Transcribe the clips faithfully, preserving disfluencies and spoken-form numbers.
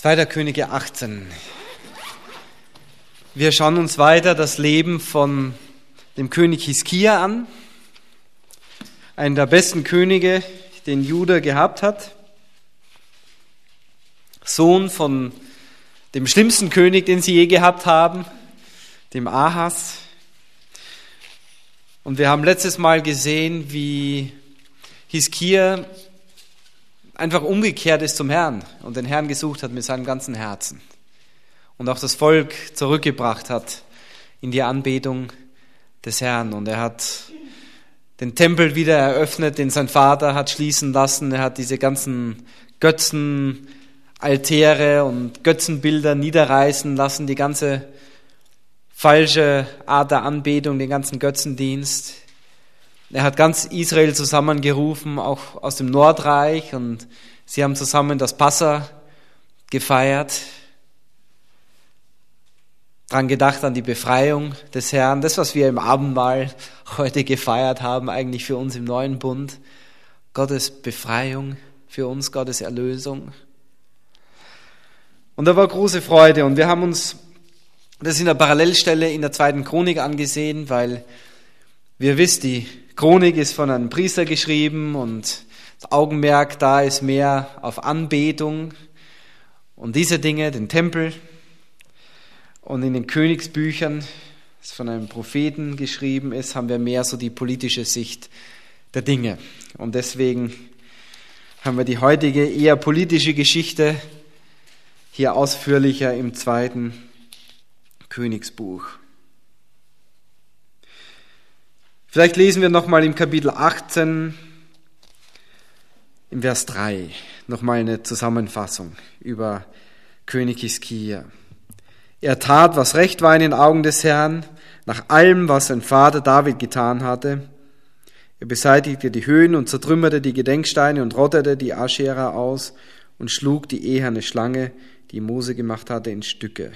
zweiter Könige achtzehn. Wir schauen uns weiter das Leben von dem König Hiskia an, einen der besten Könige, den Juda gehabt hat, Sohn von dem schlimmsten König, den sie je gehabt haben, dem Ahas. Und wir haben letztes Mal gesehen, wie Hiskia einfach umgekehrt ist zum Herrn und den Herrn gesucht hat mit seinem ganzen Herzen und auch das Volk zurückgebracht hat in die Anbetung des Herrn. Und er hat den Tempel wieder eröffnet, den sein Vater hat schließen lassen. Er hat diese ganzen Götzenaltäre und Götzenbilder niederreißen lassen, die ganze falsche Art der Anbetung, den ganzen Götzendienst. Er hat ganz Israel zusammengerufen, auch aus dem Nordreich, und sie haben zusammen das Passa gefeiert, dran gedacht an die Befreiung des Herrn, das, was wir im Abendmahl heute gefeiert haben, eigentlich für uns im neuen Bund, Gottes Befreiung für uns, Gottes Erlösung. Und da war große Freude, und wir haben uns das in der Parallelstelle in der zweiten Chronik angesehen, weil wir wissen, die Chronik ist von einem Priester geschrieben und das Augenmerk da ist mehr auf Anbetung und diese Dinge, den Tempel. Und in den Königsbüchern, das von einem Propheten geschrieben ist, haben wir mehr so die politische Sicht der Dinge. Und deswegen haben wir die heutige eher politische Geschichte hier ausführlicher im zweiten Königsbuch. Vielleicht lesen wir nochmal im Kapitel achtzehn, im Vers drei, nochmal eine Zusammenfassung über König Hiskia. Er tat, was recht war in den Augen des Herrn, nach allem, was sein Vater David getan hatte. Er beseitigte die Höhen und zertrümmerte die Gedenksteine und rottete die Aschera aus und schlug die eherne Schlange, die Mose gemacht hatte, in Stücke.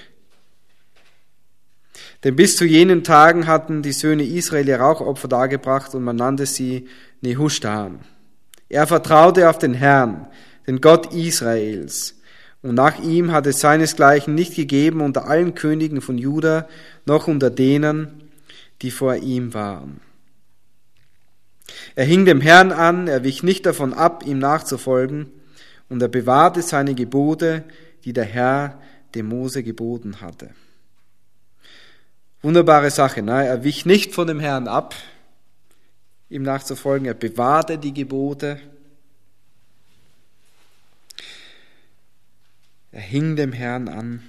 Denn bis zu jenen Tagen hatten die Söhne Israel ihr Rauchopfer dargebracht und man nannte sie Nehushtan. Er vertraute auf den Herrn, den Gott Israels. Und nach ihm hat es seinesgleichen nicht gegeben unter allen Königen von Juda, noch unter denen, die vor ihm waren. Er hing dem Herrn an, er wich nicht davon ab, ihm nachzufolgen, und er bewahrte seine Gebote, die der Herr dem Mose geboten hatte. Wunderbare Sache, ne? Er wich nicht von dem Herrn ab, ihm nachzufolgen, er bewahrte die Gebote. Er hing dem Herrn an.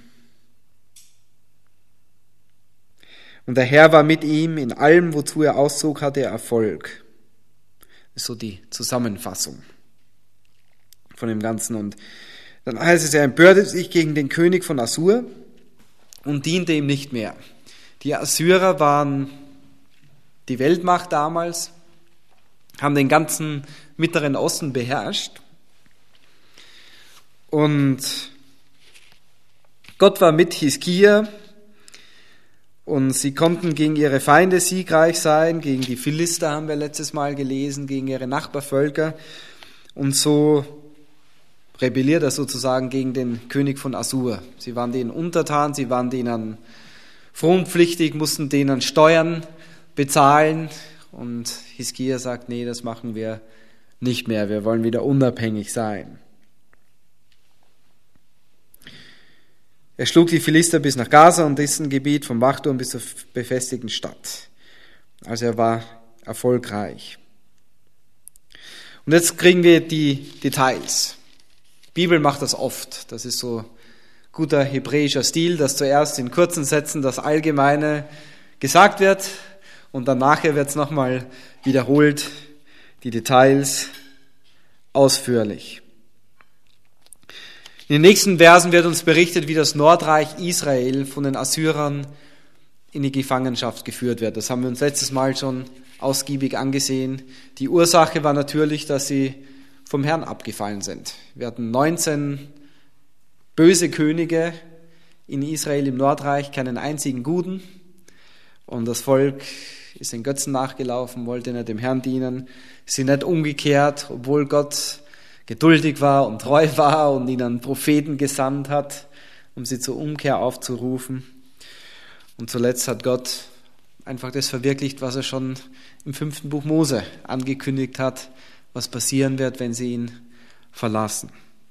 Und der Herr war mit ihm, in allem, wozu er auszog, hatte er Erfolg. Das ist so die Zusammenfassung von dem Ganzen. Und dann heißt es, er empörte sich gegen den König von Assur und diente ihm nicht mehr. Die Assyrer waren die Weltmacht damals, haben den ganzen Mittleren Osten beherrscht. Und Gott war mit Hiskia und sie konnten gegen ihre Feinde siegreich sein, gegen die Philister haben wir letztes Mal gelesen, gegen ihre Nachbarvölker. Und so rebelliert er sozusagen gegen den König von Assur. Sie waren denen untertan, sie waren denen fronpflichtig, mussten denen Steuern bezahlen. Und Hiskia sagt, nee, das machen wir nicht mehr, wir wollen wieder unabhängig sein. Er schlug die Philister bis nach Gaza und dessen Gebiet vom Wachturm bis zur befestigten Stadt. Also er war erfolgreich. Und jetzt kriegen wir die Details. Die Bibel macht das oft. Das ist so guter hebräischer Stil, dass zuerst in kurzen Sätzen das Allgemeine gesagt wird und dann nachher wird es nochmal wiederholt, die Details ausführlich. In den nächsten Versen wird uns berichtet, wie das Nordreich Israel von den Assyrern in die Gefangenschaft geführt wird. Das haben wir uns letztes Mal schon ausgiebig angesehen. Die Ursache war natürlich, dass sie vom Herrn abgefallen sind. Wir hatten neunzehn böse Könige in Israel im Nordreich, keinen einzigen guten. Und das Volk ist den Götzen nachgelaufen, wollte nicht dem Herrn dienen, sind nicht umgekehrt, obwohl Gott geduldig war und treu war und ihnen Propheten gesandt hat, um sie zur Umkehr aufzurufen. Und zuletzt hat Gott einfach das verwirklicht, was er schon im fünften Buch Mose angekündigt hat, was passieren wird, wenn sie ihn verlassen.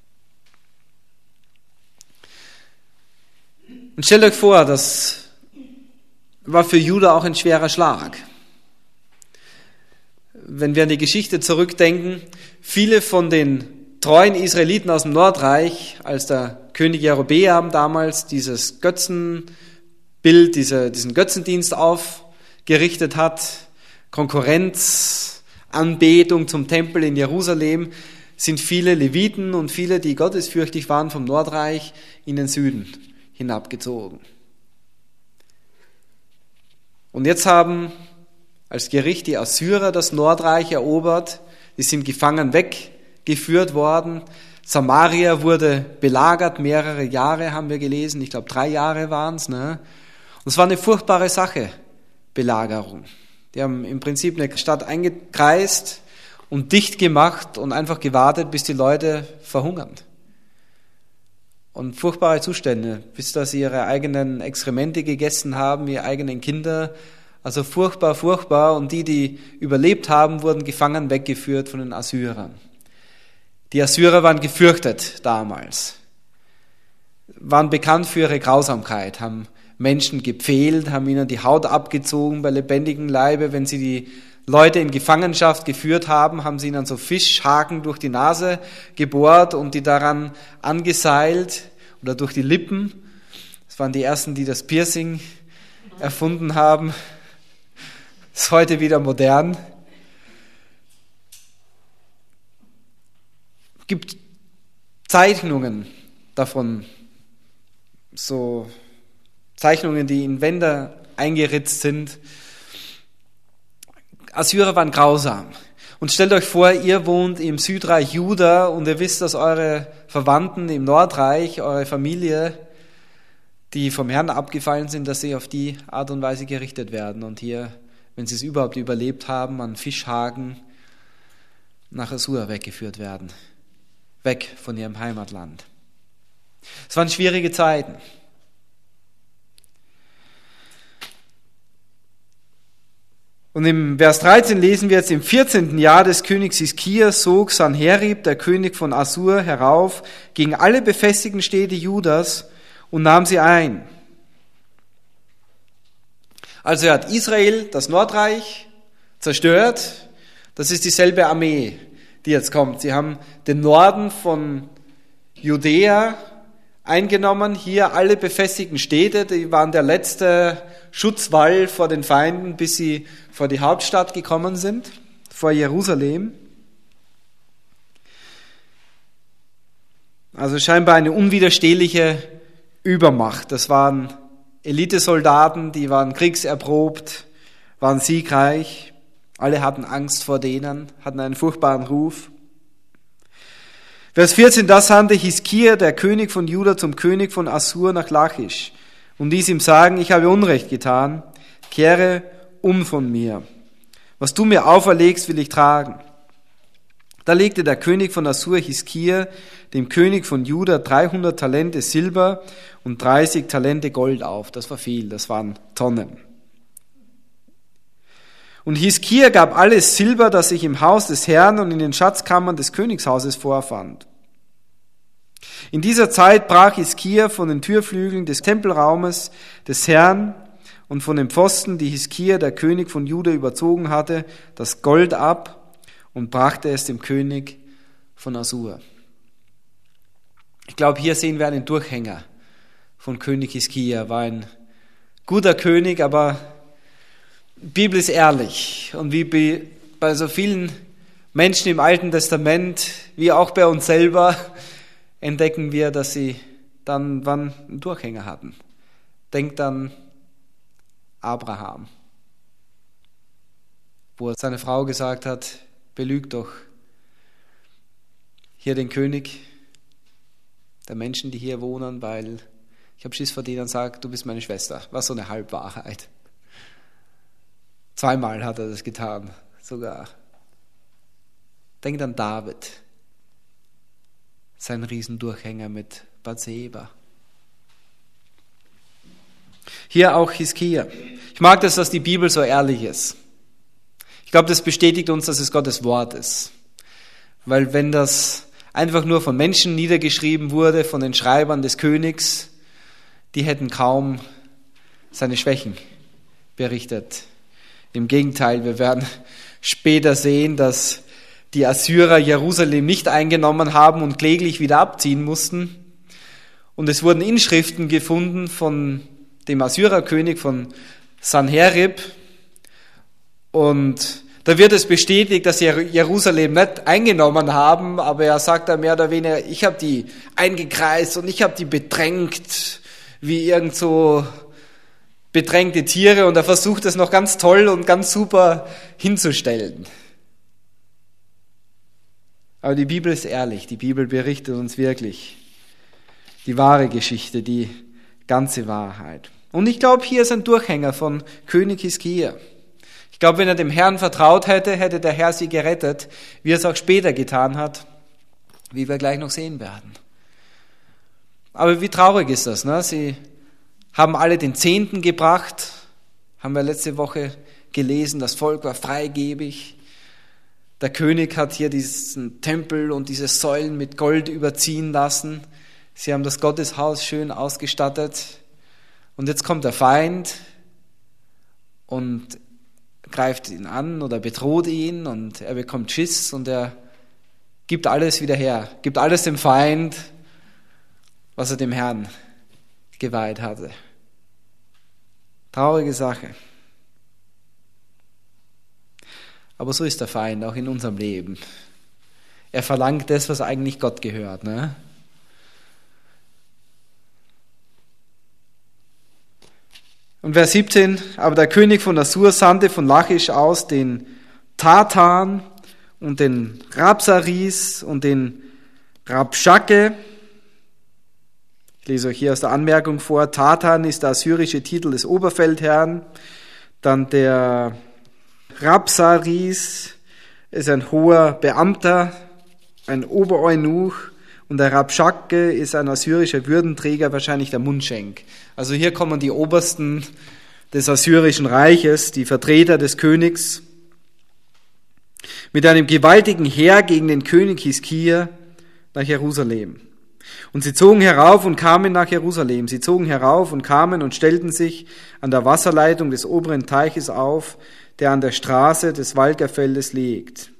Und stellt euch vor, das war für Juda auch ein schwerer Schlag. Wenn wir an die Geschichte zurückdenken, viele von den treuen Israeliten aus dem Nordreich, als der König Jerobeam damals dieses Götzenbild, diese, diesen Götzendienst aufgerichtet hat, Konkurrenz, Anbetung zum Tempel in Jerusalem, sind viele Leviten und viele, die gottesfürchtig waren, vom Nordreich in den Süden hinabgezogen. Und jetzt haben als Gericht die Assyrer das Nordreich erobert, die sind gefangen weggeführt worden. Samaria wurde belagert, mehrere Jahre haben wir gelesen, ich glaube drei Jahre waren es. Ne? Und es war eine furchtbare Sache, Belagerung. Die haben im Prinzip eine Stadt eingekreist und dicht gemacht und einfach gewartet, bis die Leute verhungern. Und furchtbare Zustände, bis dass sie ihre eigenen Exkremente gegessen haben, ihre eigenen Kinder. Also furchtbar, furchtbar. Und die, die überlebt haben, wurden gefangen weggeführt von den Assyrern. Die Assyrer waren gefürchtet damals, waren bekannt für ihre Grausamkeit, haben Menschen gepfählt, haben ihnen die Haut abgezogen bei lebendigem Leibe. Wenn sie die Leute in Gefangenschaft geführt haben, haben sie ihnen so Fischhaken durch die Nase gebohrt und die daran angeseilt oder durch die Lippen. Das waren die ersten, die das Piercing erfunden haben. Das ist heute wieder modern. Es gibt Zeichnungen davon, so Zeichnungen, die in Wände eingeritzt sind. Assyrer waren grausam. Und stellt euch vor, ihr wohnt im Südreich Juda und ihr wisst, dass eure Verwandten im Nordreich, eure Familie, die vom Herrn abgefallen sind, dass sie auf die Art und Weise gerichtet werden. Und hier, wenn sie es überhaupt überlebt haben, an Fischhaken nach Assur weggeführt werden. Weg von ihrem Heimatland. Es waren schwierige Zeiten. Und im Vers dreizehn lesen wir jetzt, im vierzehnten Jahr des Königs Hiskia sog Sanherib, der König von Assur, herauf gegen alle befestigten Städte Judas und nahm sie ein. Also er hat Israel, das Nordreich, zerstört. Das ist dieselbe Armee, die jetzt kommt. Sie haben den Norden von Judäa eingenommen, hier alle befestigten Städte, die waren der letzte Schutzwall vor den Feinden, bis sie vor die Hauptstadt gekommen sind, vor Jerusalem. Also scheinbar eine unwiderstehliche Übermacht. Das waren Elitesoldaten, die waren kriegserprobt, waren siegreich. Alle hatten Angst vor denen, hatten einen furchtbaren Ruf. Vers vierzehn, da sandte Hiskia, der König von Juda, zum König von Assur nach Lachisch und ließ ihm sagen, ich habe Unrecht getan, kehre um von mir. Was du mir auferlegst, will ich tragen. Da legte der König von Assur Hiskia dem König von Juda dreihundert Talente Silber und dreißig Talente Gold auf. Das war viel, das waren Tonnen. Und Hiskia gab alles Silber, das sich im Haus des Herrn und in den Schatzkammern des Königshauses vorfand. In dieser Zeit brach Hiskia von den Türflügeln des Tempelraumes des Herrn und von den Pfosten, die Hiskia, der König von Juda, überzogen hatte, das Gold ab und brachte es dem König von Assur. Ich glaube, hier sehen wir einen Durchhänger von König Hiskia. War ein guter König, aber die Bibel ist ehrlich. Und wie bei so vielen Menschen im Alten Testament, wie auch bei uns selber, entdecken wir, dass sie dann wann einen Durchhänger hatten. Denkt an Abraham, wo seine Frau gesagt hat, belüg doch hier den König der Menschen, die hier wohnen, weil ich habe Schiss vor denen und sage, du bist meine Schwester. War so eine Halbwahrheit. Zweimal hat er das getan, sogar. Denkt an David. sein Riesendurchhänger mit Bathseba. Hier auch Hiskia. Ich mag das, dass die Bibel so ehrlich ist. Ich glaube, das bestätigt uns, dass es Gottes Wort ist. Weil wenn das einfach nur von Menschen niedergeschrieben wurde, von den Schreibern des Königs, die hätten kaum seine Schwächen berichtet. Im Gegenteil, wir werden später sehen, dass die Assyrer Jerusalem nicht eingenommen haben und kläglich wieder abziehen mussten. Und es wurden Inschriften gefunden von dem Assyrerkönig, von Sanherib. Und da wird es bestätigt, dass sie Jerusalem nicht eingenommen haben, aber er sagt da mehr oder weniger, ich habe die eingekreist und ich habe die bedrängt, wie irgend so bedrängte Tiere, und er versucht es noch ganz toll und ganz super hinzustellen. Aber die Bibel ist ehrlich, die Bibel berichtet uns wirklich die wahre Geschichte, die ganze Wahrheit. Und ich glaube, hier ist ein Durchhänger von König Hiskia. Ich glaube, wenn er dem Herrn vertraut hätte, hätte der Herr sie gerettet, wie er es auch später getan hat, wie wir gleich noch sehen werden. Aber wie traurig ist das, ne? Sie haben alle den Zehnten gebracht, haben wir letzte Woche gelesen, das Volk war freigebig. Der König hat hier diesen Tempel und diese Säulen mit Gold überziehen lassen. Sie haben das Gotteshaus schön ausgestattet. Und jetzt kommt der Feind und greift ihn an oder bedroht ihn und er bekommt Schiss und er gibt alles wieder her, gibt alles dem Feind, was er dem Herrn geweiht hatte. Traurige Sache. Aber so ist der Feind auch in unserem Leben. Er verlangt das, was eigentlich Gott gehört, ne? Und Vers siebzehn, aber der König von Assur sandte von Lachisch aus den Tatan und den Rabsaris und den Rabschake. Ich lese euch hier aus der Anmerkung vor. Tatan ist der assyrische Titel des Oberfeldherrn. Dann der Rabsaris ist ein hoher Beamter, ein Obereunuch. Und der Rabschake ist ein assyrischer Würdenträger, wahrscheinlich der Mundschenk. Also hier kommen die Obersten des assyrischen Reiches, die Vertreter des Königs, mit einem gewaltigen Heer gegen den König Hiskia nach Jerusalem. Und sie zogen herauf und kamen nach Jerusalem. Sie zogen herauf und kamen und stellten sich an der Wasserleitung des oberen Teiches auf, der an der Straße des Walgerfeldes liegt.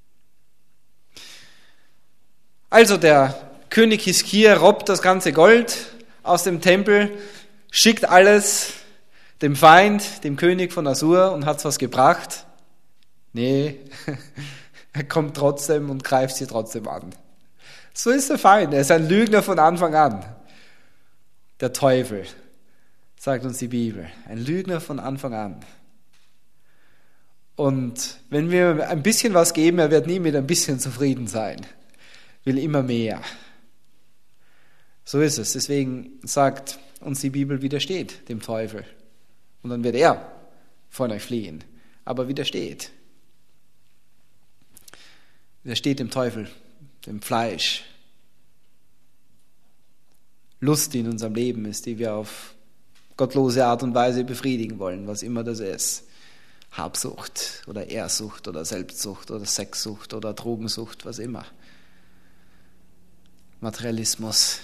Also der König Hiskia robbt das ganze Gold aus dem Tempel, schickt alles dem Feind, dem König von Assur, und hat's was gebracht? Nee, er kommt trotzdem und greift sie trotzdem an. So ist der Feind, er ist ein Lügner von Anfang an. Der Teufel, sagt uns die Bibel, ein Lügner von Anfang an. Und wenn wir ein bisschen was geben, er wird nie mit ein bisschen zufrieden sein, will immer mehr. So ist es. Deswegen sagt uns die Bibel, widersteht dem Teufel. Und dann wird er von euch fliehen. Aber widersteht. Widersteht dem Teufel, dem Fleisch. Lust, die in unserem Leben ist, die wir auf gottlose Art und Weise befriedigen wollen, was immer das ist. Habsucht oder Ehrsucht oder Selbstsucht oder Sexsucht oder Drogensucht, was immer. Materialismus.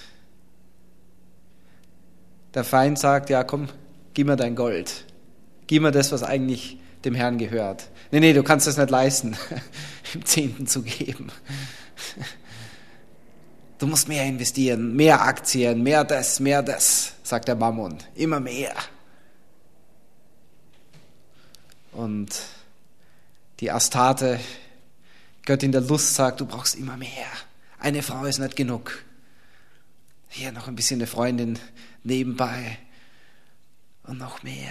Der Feind sagt, ja komm, gib mir dein Gold. Gib mir das, was eigentlich dem Herrn gehört. Nee, nee, du kannst das nicht leisten, im Zehnten zu geben. Du musst mehr investieren, mehr Aktien, mehr das, mehr das, sagt der Mammon. Immer mehr. Und die Astarte, Göttin der Lust, sagt, du brauchst immer mehr. Eine Frau ist nicht genug. Hier noch ein bisschen eine Freundin nebenbei und noch mehr.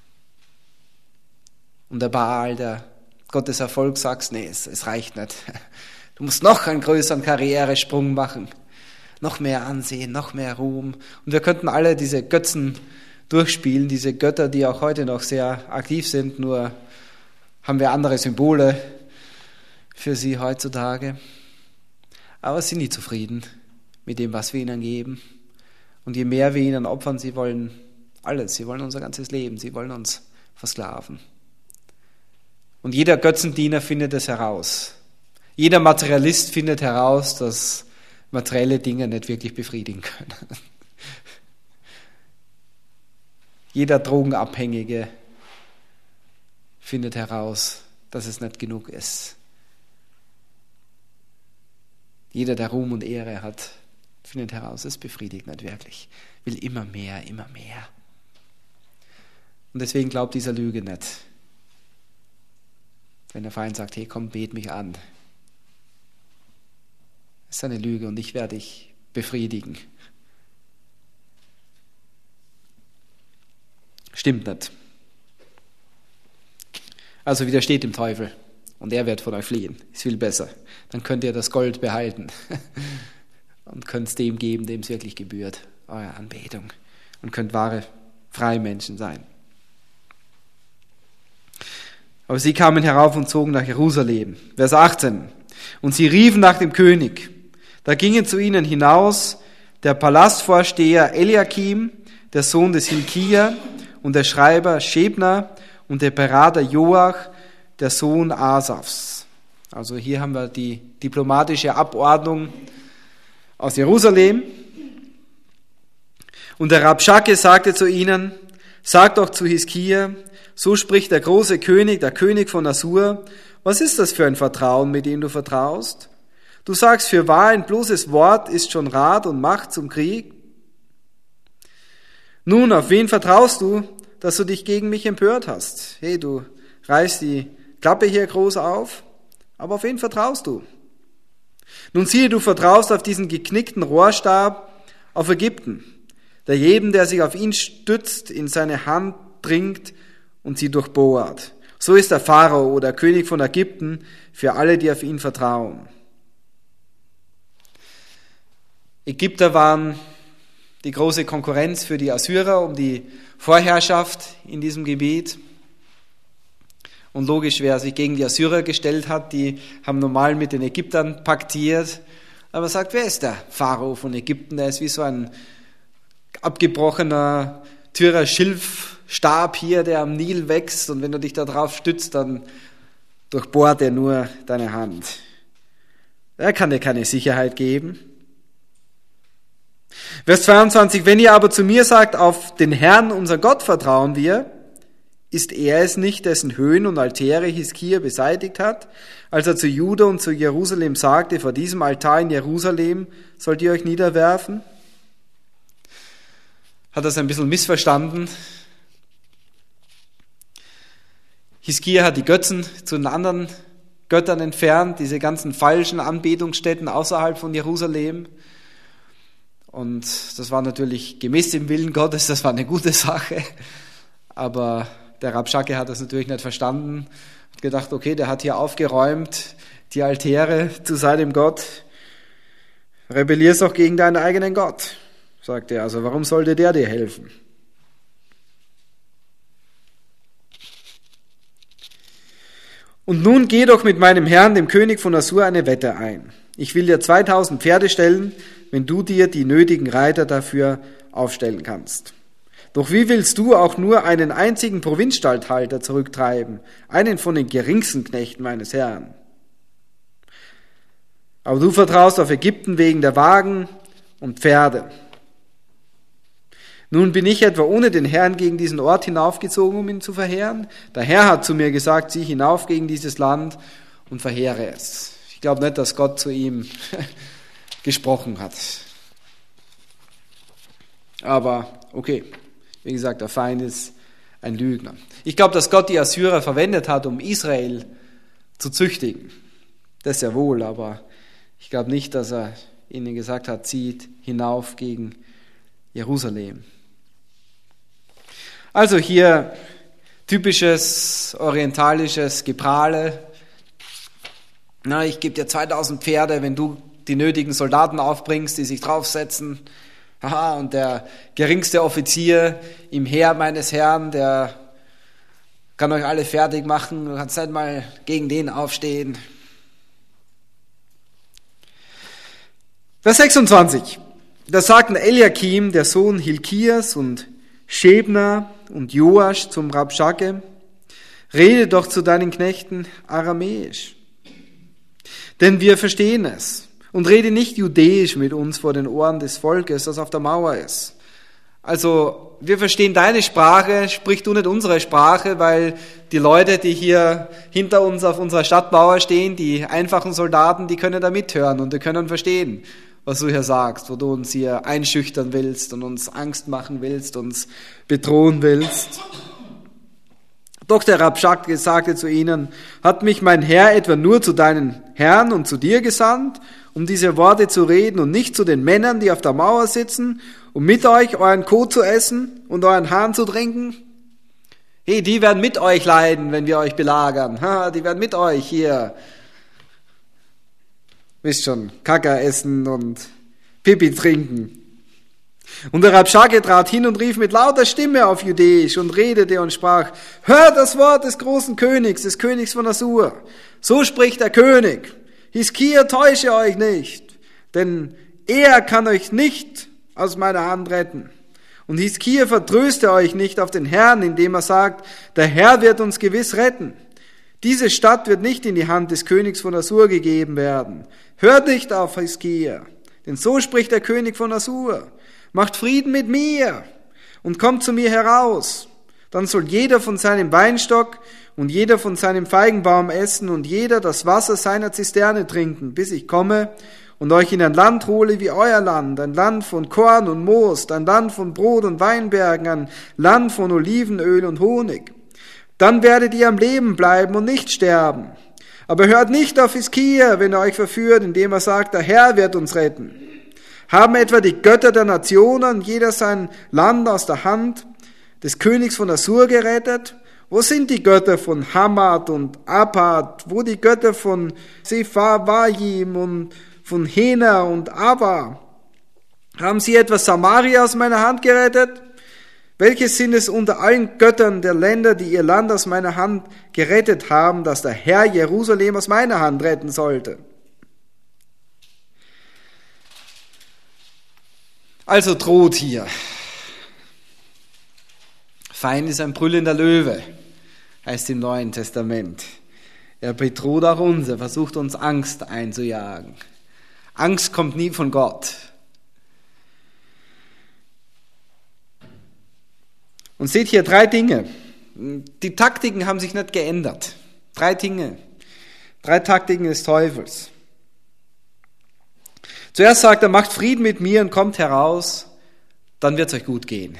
Und der Baal, der Gott des Erfolgs, sagt, nee, es, es reicht nicht. Du musst noch einen größeren Karrieresprung machen. Noch mehr Ansehen, noch mehr Ruhm. Und wir könnten alle diese Götzen durchspielen, diese Götter, die auch heute noch sehr aktiv sind, nur haben wir andere Symbole für sie heutzutage. Aber sie sind nie zufrieden. mit dem, was wir ihnen geben. Und je mehr wir ihnen opfern, sie wollen alles, sie wollen unser ganzes Leben, sie wollen uns versklaven. Und jeder Götzendiener findet es heraus. Jeder Materialist findet heraus, dass materielle Dinge nicht wirklich befriedigen können. Jeder Drogenabhängige findet heraus, dass es nicht genug ist. Jeder, der Ruhm und Ehre hat, findet heraus, es befriedigt nicht wirklich. Will immer mehr, immer mehr. Und deswegen glaubt dieser Lüge nicht. Wenn der Feind sagt, hey, komm, bet mich an. Das ist eine Lüge und ich werde dich befriedigen. Stimmt nicht. Also widersteht dem Teufel und er wird von euch fliehen. Ist viel besser. Dann könnt ihr das Gold behalten und könnt es dem geben, dem es wirklich gebührt, eure Anbetung. Und könnt wahre, freie Menschen sein. Aber sie kamen herauf und zogen nach Jerusalem. Vers achtzehn. Und sie riefen nach dem König. Da gingen zu ihnen hinaus der Palastvorsteher Eliakim, der Sohn des Hilkia, und der Schreiber Schebna und der Berater Joach, der Sohn Asafs. Also hier haben wir die diplomatische Abordnung aus Jerusalem. Und der Rabschake sagte zu ihnen, sagt doch zu Hiskia, so spricht der große König, der König von Assur, was ist das für ein Vertrauen, mit dem du vertraust? Du sagst, für wahr ein bloßes Wort ist schon Rat und Macht zum Krieg. Nun, auf wen vertraust du, dass du dich gegen mich empört hast? Hey, du reißt die Klappe hier groß auf, aber auf wen vertraust du? Nun siehe, du vertraust auf diesen geknickten Rohrstab, auf Ägypten, der jedem, der sich auf ihn stützt, in seine Hand dringt und sie durchbohrt. So ist der Pharao oder König von Ägypten für alle, die auf ihn vertrauen. Ägypter waren die große Konkurrenz für die Assyrer um die Vorherrschaft in diesem Gebiet. Und logisch, wer sich gegen die Assyrer gestellt hat, die haben normal mit den Ägyptern paktiert. Aber sagt, wer ist der Pharao von Ägypten? Der ist wie so ein abgebrochener, dürrer Schilfstab hier, der am Nil wächst. Und wenn du dich da drauf stützt, dann durchbohrt er nur deine Hand. Er kann dir keine Sicherheit geben. Vers zweiundzwanzig, wenn ihr aber zu mir sagt, auf den Herrn, unser Gott, vertrauen wir, ist er es nicht, dessen Höhen und Altäre Hiskia beseitigt hat, als er zu Juda und zu Jerusalem sagte, vor diesem Altar in Jerusalem sollt ihr euch niederwerfen? Hat das ein bisschen missverstanden. Hiskia hat die Götzen zu den anderen Göttern entfernt, diese ganzen falschen Anbetungsstätten außerhalb von Jerusalem. Und das war natürlich gemäß dem Willen Gottes, das war eine gute Sache. Aber der Rabschake hat das natürlich nicht verstanden. Hat gedacht, okay, der hat hier aufgeräumt, die Altäre zu seinem Gott. Rebellierst doch gegen deinen eigenen Gott, sagt er. Also warum sollte der dir helfen? Und nun geh doch mit meinem Herrn, dem König von Assur, eine Wette ein. Ich will dir zweitausend Pferde stellen, wenn du dir die nötigen Reiter dafür aufstellen kannst. Doch wie willst du auch nur einen einzigen Provinzstatthalter zurücktreiben, einen von den geringsten Knechten meines Herrn? Aber du vertraust auf Ägypten wegen der Wagen und Pferde. Nun bin ich etwa ohne den Herrn gegen diesen Ort hinaufgezogen, um ihn zu verheeren? Der Herr hat zu mir gesagt, zieh hinauf gegen dieses Land und verheere es. Ich glaube nicht, dass Gott zu ihm gesprochen hat. Aber okay, wie gesagt, der Feind ist ein Lügner. Ich glaube, dass Gott die Assyrer verwendet hat, um Israel zu züchtigen. Das ja wohl, aber ich glaube nicht, dass er ihnen gesagt hat, zieht hinauf gegen Jerusalem. Also hier typisches orientalisches Geprahle. Na, ich gebe dir zweitausend Pferde, wenn du die nötigen Soldaten aufbringst, die sich draufsetzen. Haha, und der geringste Offizier im Heer meines Herrn, der kann euch alle fertig machen. Du kannst nicht mal gegen den aufstehen. Vers sechsundzwanzig. Da sagten Eliakim, der Sohn Hilkias, und Schebna und Joasch zum Rabschake: Rede doch zu deinen Knechten aramäisch, denn wir verstehen es. Und rede nicht judäisch mit uns vor den Ohren des Volkes, das auf der Mauer ist. Also, wir verstehen deine Sprache, sprich du nicht unsere Sprache, weil die Leute, die hier hinter uns auf unserer Stadtmauer stehen, die einfachen Soldaten, die können da mithören und die können verstehen, was du hier sagst, wo du uns hier einschüchtern willst und uns Angst machen willst, uns bedrohen willst. Doch der Rabschake sagte zu ihnen: Hat mich mein Herr etwa nur zu deinen Herren und zu dir gesandt, um diese Worte zu reden, und nicht zu den Männern, die auf der Mauer sitzen, um mit euch euren Kot zu essen und euren Hahn zu trinken? Hey, die werden mit euch leiden, wenn wir euch belagern. Ha, die werden mit euch hier, wisst schon, Kaka essen und Pipi trinken. Und der Rabschake trat hin und rief mit lauter Stimme auf Judäisch und redete und sprach: Hört das Wort des großen Königs, des Königs von Assur. So spricht der König: Hiskia, täusche euch nicht, denn er kann euch nicht aus meiner Hand retten. Und Hiskia, vertröste euch nicht auf den Herrn, indem er sagt: Der Herr wird uns gewiss retten. Diese Stadt wird nicht in die Hand des Königs von Assur gegeben werden. Hört nicht auf Hiskia, denn so spricht der König von Assur: Macht Frieden mit mir und kommt zu mir heraus. Dann soll jeder von seinem Weinstock und jeder von seinem Feigenbaum essen und jeder das Wasser seiner Zisterne trinken, bis ich komme und euch in ein Land hole wie euer Land, ein Land von Korn und Most, ein Land von Brot und Weinbergen, ein Land von Olivenöl und Honig. Dann werdet ihr am Leben bleiben und nicht sterben. Aber hört nicht auf Hiskia, wenn er euch verführt, indem er sagt: Der Herr wird uns retten. Haben etwa die Götter der Nationen jeder sein Land aus der Hand des Königs von Assur gerettet? Wo sind die Götter von Hamad und Apad? Wo die Götter von Sepharvaim und von Hena und Ava? Haben sie etwa Samaria aus meiner Hand gerettet? Welches sind es unter allen Göttern der Länder, die ihr Land aus meiner Hand gerettet haben, dass der Herr Jerusalem aus meiner Hand retten sollte? Also droht hier. Feind ist ein brüllender Löwe, heißt im Neuen Testament. Er bedroht auch uns, er versucht uns Angst einzujagen. Angst kommt nie von Gott. Und seht hier drei Dinge. Die Taktiken haben sich nicht geändert. Drei Dinge. Drei Taktiken des Teufels. Zuerst sagt er: Macht Frieden mit mir und kommt heraus, dann wird es euch gut gehen.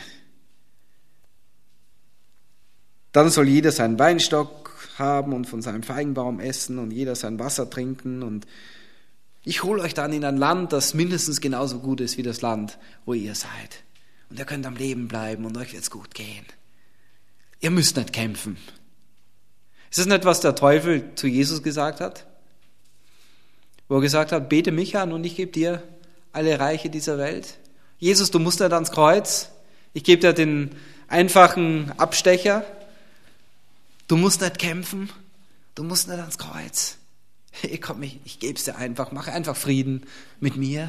Dann soll jeder seinen Weinstock haben und von seinem Feigenbaum essen und jeder sein Wasser trinken, und ich hole euch dann in ein Land, das mindestens genauso gut ist wie das Land, wo ihr seid. Und ihr könnt am Leben bleiben und euch wird es gut gehen. Ihr müsst nicht kämpfen. Ist das nicht, was der Teufel zu Jesus gesagt hat? Wo er gesagt hat: Bete mich an und ich gebe dir alle Reiche dieser Welt. Jesus, du musst nicht ans Kreuz. Ich gebe dir den einfachen Abstecher. Du musst nicht kämpfen. Du musst nicht ans Kreuz. Hey, komm, ich, ich gebe es dir einfach. Mach einfach Frieden mit mir.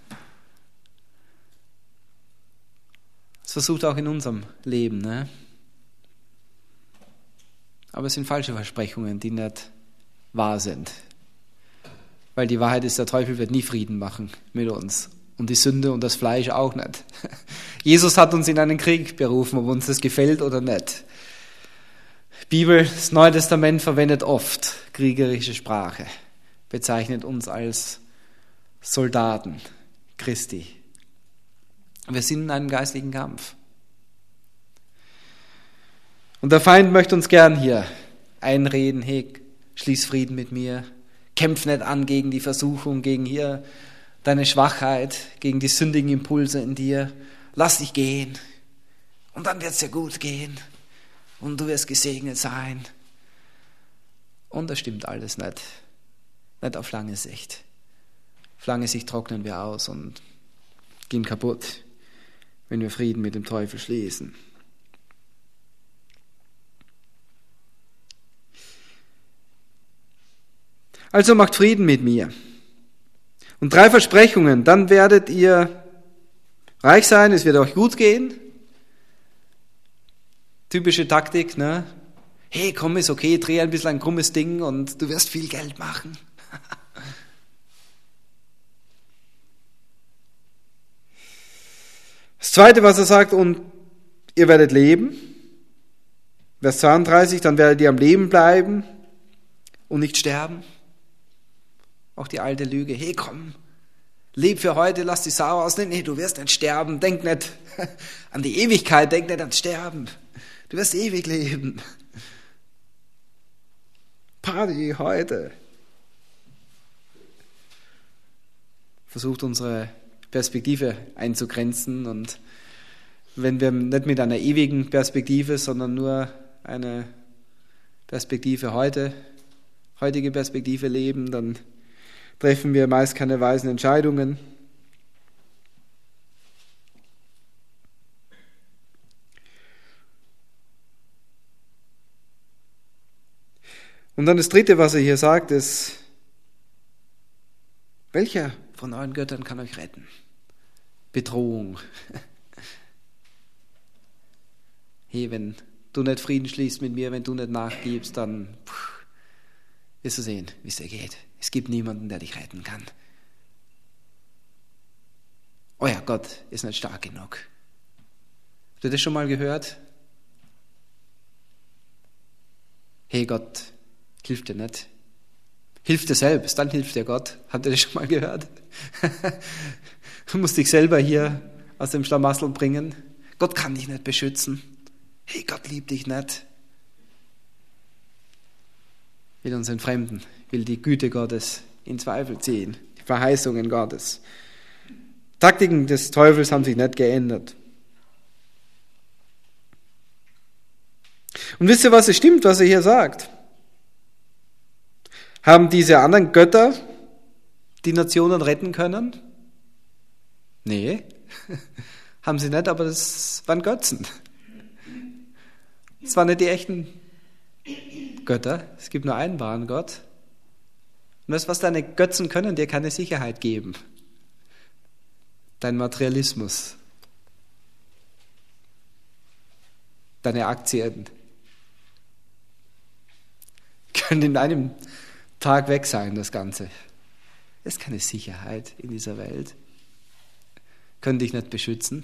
Das versucht auch in unserem Leben, ne? Aber es sind falsche Versprechungen, die nicht wahr sind. Weil die Wahrheit ist, der Teufel wird nie Frieden machen mit uns. Und die Sünde und das Fleisch auch nicht. Jesus hat uns in einen Krieg berufen, ob uns das gefällt oder nicht. Die Bibel, das Neue Testament, verwendet oft kriegerische Sprache, bezeichnet uns als Soldaten Christi. Wir sind in einem geistlichen Kampf. Und der Feind möchte uns gern hier einreden: Hey, schließ Frieden mit mir. Kämpf nicht an gegen die Versuchung, gegen hier deine Schwachheit, gegen die sündigen Impulse in dir. Lass dich gehen und dann wird es dir gut gehen und du wirst gesegnet sein. Und das stimmt alles nicht. Nicht auf lange Sicht. Auf lange Sicht trocknen wir aus und gehen kaputt, wenn wir Frieden mit dem Teufel schließen. Also macht Frieden mit mir. Und drei Versprechungen. Dann werdet ihr reich sein, es wird euch gut gehen. Typische Taktik, ne? Hey, komm, ist okay, dreh ein bisschen ein krummes Ding und du wirst viel Geld machen. Das Zweite, was er sagt, und ihr werdet leben. Vers zweiunddreißig, dann werdet ihr am Leben bleiben und nicht sterben. Auch die alte Lüge, hey komm, leb für heute, lass die Sau aus. Nee, nee, du wirst nicht sterben, denk nicht an die Ewigkeit, denk nicht ans Sterben. Du wirst ewig leben. Party heute. Versucht unsere Perspektive einzugrenzen, und wenn wir nicht mit einer ewigen Perspektive, sondern nur eine Perspektive heute, heutige Perspektive leben, dann treffen wir meist keine weisen Entscheidungen. Und dann das Dritte, was er hier sagt, ist, welcher von euren Göttern kann euch retten? Bedrohung. Hey, wenn du nicht Frieden schließt mit mir, wenn du nicht nachgibst, dann pff, wirst du sehen, wie es dir geht. Es gibt niemanden, der dich retten kann. Euer Gott ist nicht stark genug. Habt ihr das schon mal gehört? Hey, Gott hilft dir nicht. Hilf dir selbst, dann hilft dir Gott. Habt ihr das schon mal gehört? Du musst dich selber hier aus dem Schlamassel bringen. Gott kann dich nicht beschützen. Hey, Gott liebt dich nicht. Will uns entfremden, will die Güte Gottes in Zweifel ziehen, die Verheißungen Gottes. Taktiken des Teufels haben sich nicht geändert. Und wisst ihr, was es stimmt, was er hier sagt? Haben diese anderen Götter die Nationen retten können? Nee, haben sie nicht, aber das waren Götzen. Das waren nicht die echten Götter. Es gibt nur einen wahren Gott. Und das, was deine Götzen können, dir keine Sicherheit geben. Dein Materialismus. Deine Aktien können in einem Tag weg sein, das Ganze. Es ist keine Sicherheit in dieser Welt. Können dich nicht beschützen.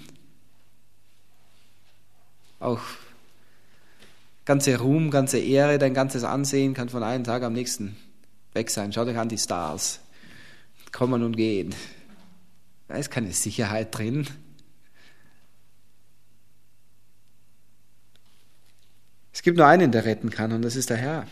Auch ganze Ruhm, ganze Ehre, dein ganzes Ansehen kann von einem Tag am nächsten weg sein. Schau dich an, die Stars. Kommen und gehen. Da ist keine Sicherheit drin. Es gibt nur einen, der retten kann, und das ist der Herr.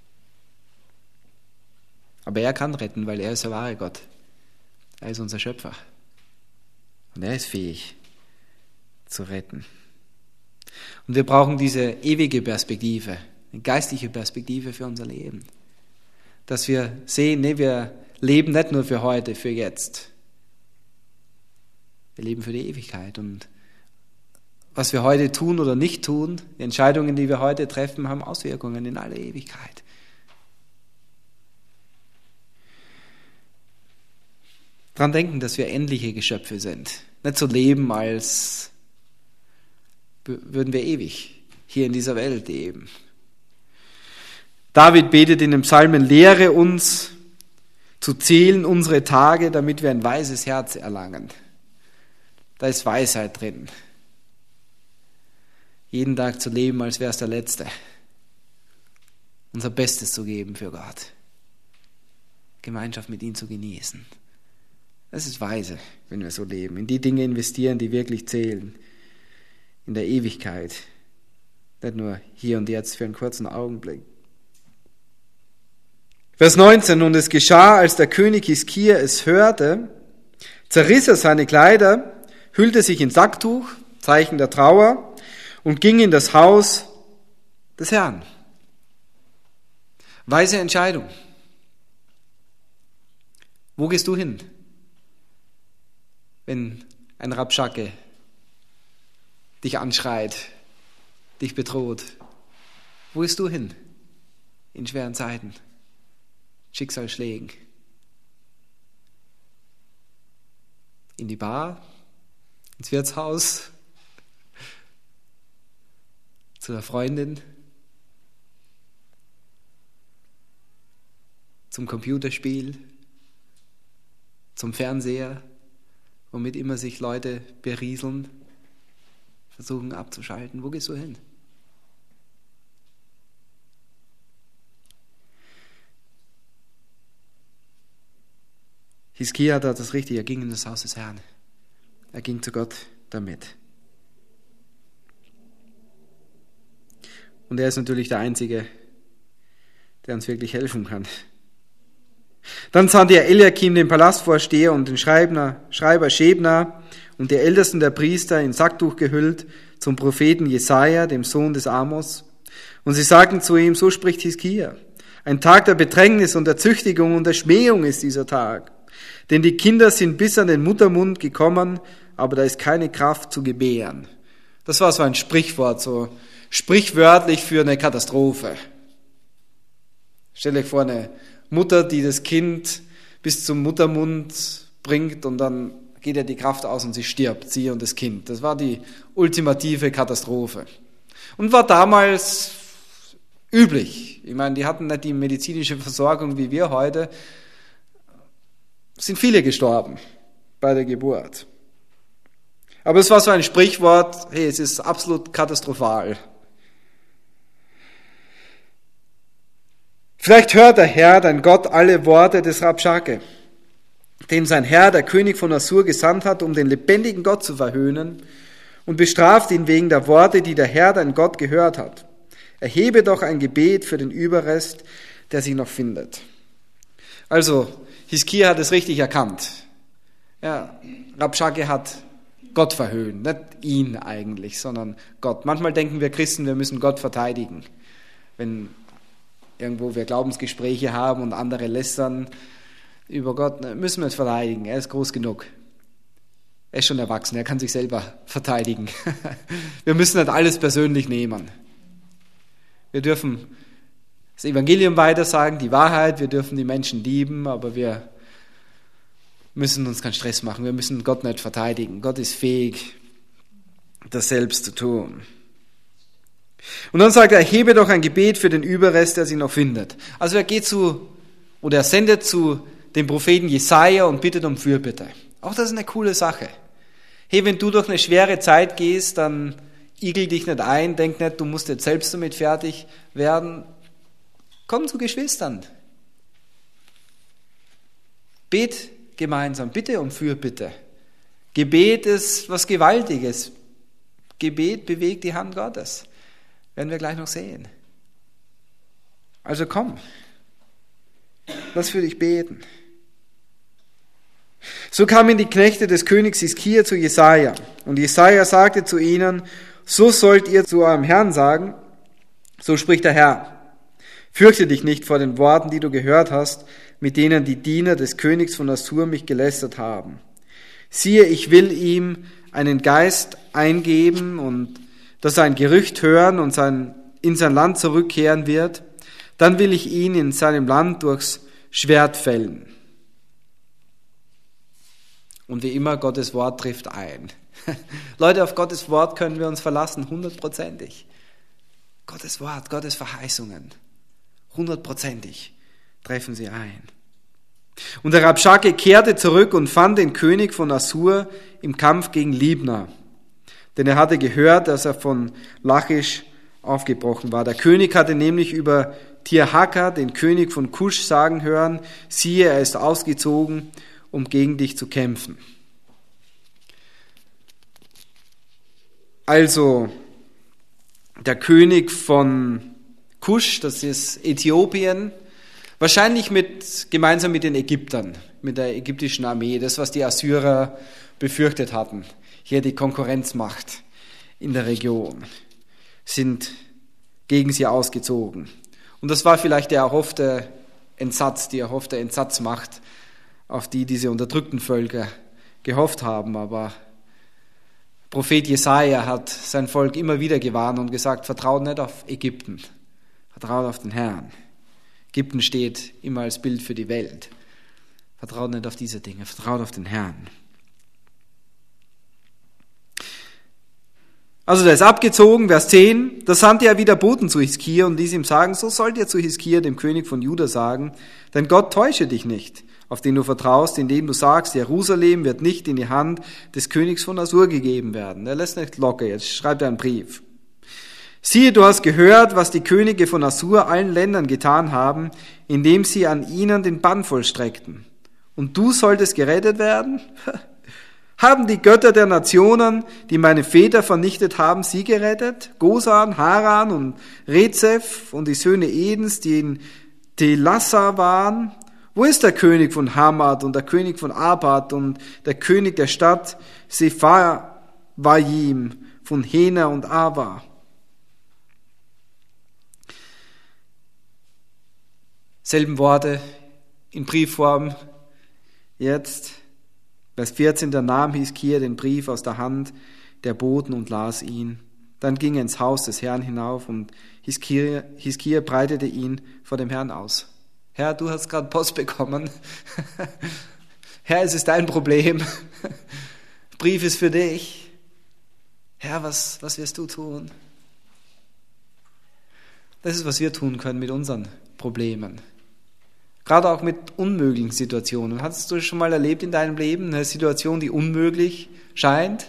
Aber er kann retten, weil er ist der wahre Gott. Er ist unser Schöpfer. Und er ist fähig zu retten. Und wir brauchen diese ewige Perspektive, eine geistliche Perspektive für unser Leben. Dass wir sehen, nee, wir leben nicht nur für heute, für jetzt. Wir leben für die Ewigkeit. Und was wir heute tun oder nicht tun, die Entscheidungen, die wir heute treffen, haben Auswirkungen in alle Ewigkeit. Daran denken, dass wir endliche Geschöpfe sind. Nicht so leben, als würden wir ewig hier in dieser Welt leben. David betet in den Psalmen, lehre uns zu zählen unsere Tage, damit wir ein weises Herz erlangen. Da ist Weisheit drin. Jeden Tag zu leben, als wäre es der letzte. Unser Bestes zu geben für Gott. Gemeinschaft mit ihm zu genießen. Das ist weise, wenn wir so leben. In die Dinge investieren, die wirklich zählen. In der Ewigkeit. Nicht nur hier und jetzt für einen kurzen Augenblick. Vers neunzehn, und es geschah, als der König Hiskia es hörte, zerriss er seine Kleider, hüllte sich in Sacktuch, Zeichen der Trauer, und ging in das Haus des Herrn. Weise Entscheidung. Wo gehst du hin, wenn ein Rabschake dich anschreit, dich bedroht? Wo gehst du hin in schweren Zeiten, Schicksalsschlägen? in die Bar, ins Wirtshaus, zu der Freundin, zum Computerspiel, zum Fernseher, womit immer sich Leute berieseln, versuchen abzuschalten. Wo gehst du hin? Hiskia tat das richtig, er ging in das Haus des Herrn. Er ging zu Gott damit. Und er ist natürlich der Einzige, der uns wirklich helfen kann. Dann sandte er Eliakim, den Palastvorsteher, und den Schreiber, Schreiber Schebna und die Ältesten der Priester in Sacktuch gehüllt zum Propheten Jesaja, dem Sohn des Amos. Und sie sagten zu ihm, so spricht Hiskia: Ein Tag der Bedrängnis und der Züchtigung und der Schmähung ist dieser Tag. Denn die Kinder sind bis an den Muttermund gekommen, aber da ist keine Kraft zu gebären. Das war so ein Sprichwort, so sprichwörtlich für eine Katastrophe. Stell euch vor, eine Mutter, die das Kind bis zum Muttermund bringt und dann geht ihr die Kraft aus und sie stirbt, sie und das Kind. Das war die ultimative Katastrophe. Und war damals üblich. Ich meine, die hatten nicht die medizinische Versorgung wie wir heute. Es sind viele gestorben bei der Geburt. Aber es war so ein Sprichwort, hey, es ist absolut katastrophal. Vielleicht hört der Herr, dein Gott, alle Worte des Rabschake, den sein Herr, der König von Assur, gesandt hat, um den lebendigen Gott zu verhöhnen, und bestraft ihn wegen der Worte, die der Herr, dein Gott, gehört hat. Erhebe doch ein Gebet für den Überrest, der sich noch findet. Also, Hiskia hat es richtig erkannt. Ja, Rabschake hat Gott verhöhnt, nicht ihn eigentlich, sondern Gott. Manchmal denken wir Christen, wir müssen Gott verteidigen. Wenn irgendwo wir Glaubensgespräche haben und andere lästern über Gott, müssen wir es verteidigen. Er ist groß genug. Er ist schon erwachsen, er kann sich selber verteidigen. Wir müssen nicht alles persönlich nehmen. Wir dürfen das Evangelium weitersagen, die Wahrheit, wir dürfen die Menschen lieben, aber wir müssen uns keinen Stress machen, wir müssen Gott nicht verteidigen. Gott ist fähig, das selbst zu tun. Und dann sagt er, erhebe doch ein Gebet für den Überrest, der sich noch findet. Also er geht zu, oder er sendet zu dem Propheten Jesaja und bittet um Fürbitte. Auch das ist eine coole Sache. Hey, wenn du durch eine schwere Zeit gehst, dann igel dich nicht ein, denk nicht, du musst jetzt selbst damit fertig werden. Komm zu Geschwistern. Bet gemeinsam, bitte um Fürbitte. Gebet ist was Gewaltiges. Gebet bewegt die Hand Gottes. Werden wir gleich noch sehen. Also komm, lass für dich beten. So kamen die Knechte des Königs Hiskia zu Jesaja. Und Jesaja sagte zu ihnen, so sollt ihr zu eurem Herrn sagen, so spricht der Herr. Fürchte dich nicht vor den Worten, die du gehört hast, mit denen die Diener des Königs von Assur mich gelästert haben. Siehe, ich will ihm einen Geist eingeben und dass er ein Gerücht hören und sein, in sein Land zurückkehren wird, dann will ich ihn in seinem Land durchs Schwert fällen. Und wie immer, Gottes Wort trifft ein. Leute, auf Gottes Wort können wir uns verlassen, hundertprozentig. Gottes Wort, Gottes Verheißungen, hundertprozentig treffen sie ein. Und der Rabschake kehrte zurück und fand den König von Assur im Kampf gegen Libna. Denn er hatte gehört, dass er von Lachisch aufgebrochen war. Der König hatte nämlich über Tirhaka, den König von Kusch, sagen hören, siehe, er ist ausgezogen, um gegen dich zu kämpfen. Also, der König von Kusch, das ist Äthiopien, wahrscheinlich mit, gemeinsam mit den Ägyptern, mit der ägyptischen Armee, das, was die Assyrer befürchtet hatten. Hier die Konkurrenzmacht in der Region, sind gegen sie ausgezogen. Und das war vielleicht der erhoffte Entsatz, die erhoffte Entsatzmacht, auf die diese unterdrückten Völker gehofft haben. Aber Prophet Jesaja hat sein Volk immer wieder gewarnt und gesagt, vertraut nicht auf Ägypten, vertraut auf den Herrn. Ägypten steht immer als Bild für die Welt. Vertraut nicht auf diese Dinge, vertraut auf den Herrn. Also der ist abgezogen, Vers zehn, da sandte er wieder Boten zu Hiskia und ließ ihm sagen, so sollt ihr zu Hiskia, dem König von Juda, sagen, denn Gott täusche dich nicht, auf den du vertraust, indem du sagst, Jerusalem wird nicht in die Hand des Königs von Assur gegeben werden. Er lässt nicht locker, jetzt schreibt er einen Brief. Siehe, du hast gehört, was die Könige von Assur allen Ländern getan haben, indem sie an ihnen den Bann vollstreckten. Und du solltest gerettet werden? Haben die Götter der Nationen, die meine Väter vernichtet haben, sie gerettet? Gosan, Haran und Rezeph und die Söhne Edens, die in Telassa waren? Wo ist der König von Hamad und der König von Abad und der König der Stadt Sepharvaim von Hena und Ava? Selben Worte in Briefform jetzt. Vers vierzehn, da nahm Hiskia den Brief aus der Hand der Boten und las ihn. Dann ging er ins Haus des Herrn hinauf und Hiskia, Hiskia breitete ihn vor dem Herrn aus. Herr, du hast gerade Post bekommen. Herr, es ist dein Problem. Brief ist für dich. Herr, was, was wirst du tun? Das ist, was wir tun können mit unseren Problemen. Gerade auch mit unmöglichen Situationen. Hast du schon mal erlebt in deinem Leben eine Situation, die unmöglich scheint?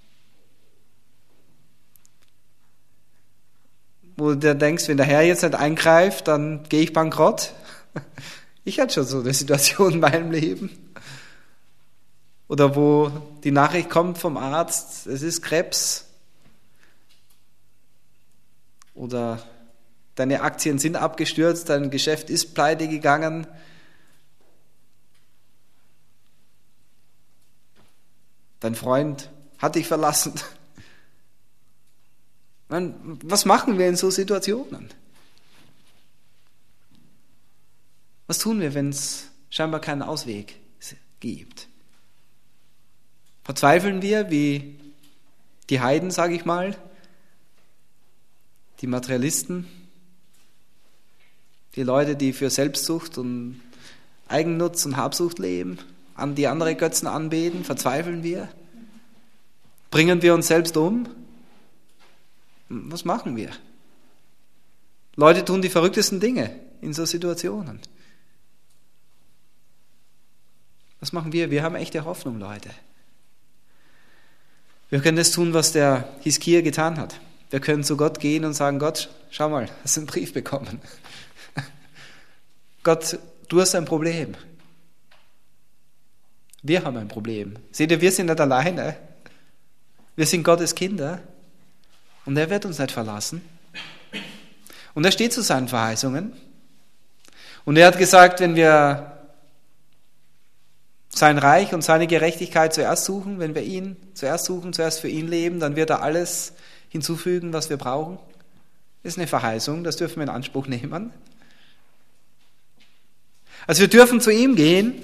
Wo du dir denkst, wenn der Herr jetzt nicht eingreift, dann gehe ich bankrott? Ich hatte schon so eine Situation in meinem Leben. Oder wo die Nachricht kommt vom Arzt, es ist Krebs. Oder deine Aktien sind abgestürzt, dein Geschäft ist pleite gegangen. Dein Freund hat dich verlassen. Was machen wir in so Situationen? Was tun wir, wenn es scheinbar keinen Ausweg gibt? Verzweifeln wir wie die Heiden, sage ich mal, die Materialisten, die Leute, die für Selbstsucht und Eigennutz und Habsucht leben, an die andere Götzen anbeten, verzweifeln wir? Bringen wir uns selbst um? Was machen wir? Leute tun die verrücktesten Dinge in so Situationen. Was machen wir? Wir haben echte Hoffnung, Leute. Wir können das tun, was der Hiskia getan hat. Wir können zu Gott gehen und sagen, Gott, schau mal, hast du einen Brief bekommen. Gott, du hast ein Problem. Wir haben ein Problem. Seht ihr, wir sind nicht alleine. Wir sind Gottes Kinder. Und er wird uns nicht verlassen. Und er steht zu seinen Verheißungen. Und er hat gesagt, wenn wir sein Reich und seine Gerechtigkeit zuerst suchen, wenn wir ihn zuerst suchen, zuerst für ihn leben, dann wird er alles hinzufügen, was wir brauchen. Das ist eine Verheißung, das dürfen wir in Anspruch nehmen. Also wir dürfen zu ihm gehen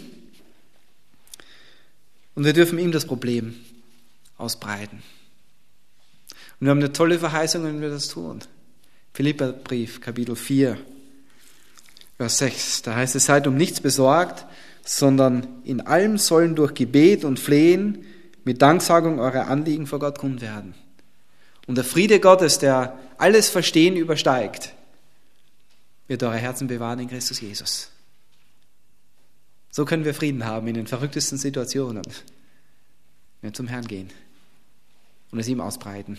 und wir dürfen ihm das Problem ausbreiten. Und wir haben eine tolle Verheißung, wenn wir das tun. Philipperbrief, Kapitel vier, Vers sechs. Da heißt es, seid um nichts besorgt, sondern in allem sollen durch Gebet und Flehen mit Danksagung eure Anliegen vor Gott kund werden. Und der Friede Gottes, der alles Verstehen übersteigt, wird eure Herzen bewahren in Christus Jesus. So können wir Frieden haben in den verrücktesten Situationen. Wenn wir zum Herrn gehen und es ihm ausbreiten.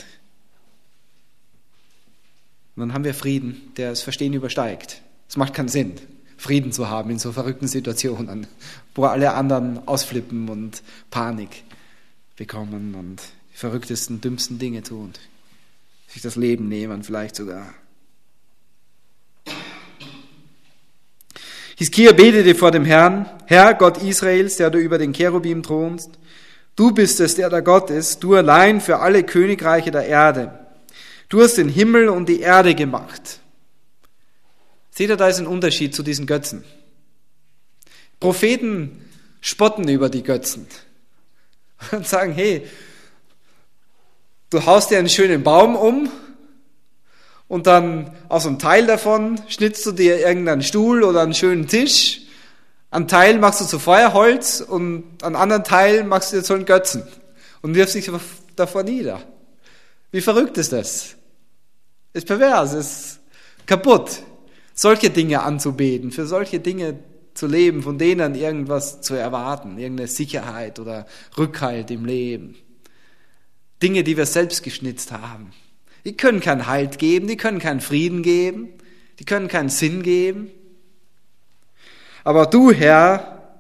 Und dann haben wir Frieden, der das Verstehen übersteigt. Es macht keinen Sinn, Frieden zu haben in so verrückten Situationen, wo alle anderen ausflippen und Panik bekommen und die verrücktesten, dümmsten Dinge tun. Sich das Leben nehmen, vielleicht sogar. Hiskia betete vor dem Herrn, Herr Gott Israels, der du über den Cherubim thronst, du bist es, der der Gott ist, du allein für alle Königreiche der Erde. Du hast den Himmel und die Erde gemacht. Seht ihr, da ist ein Unterschied zu diesen Götzen. Propheten spotten über die Götzen und sagen, hey, du haust dir einen schönen Baum um und dann aus einem Teil davon schnitzt du dir irgendeinen Stuhl oder einen schönen Tisch. Einen Teil machst du zu Feuerholz und einen anderen Teil machst du dir zu einem Götzen und wirfst dich davor nieder. Wie verrückt ist das? Ist pervers, ist kaputt. Solche Dinge anzubeten, für solche Dinge zu leben, von denen irgendwas zu erwarten, irgendeine Sicherheit oder Rückhalt im Leben. Dinge, die wir selbst geschnitzt haben. Die können keinen Halt geben, die können keinen Frieden geben, die können keinen Sinn geben. Aber du, Herr,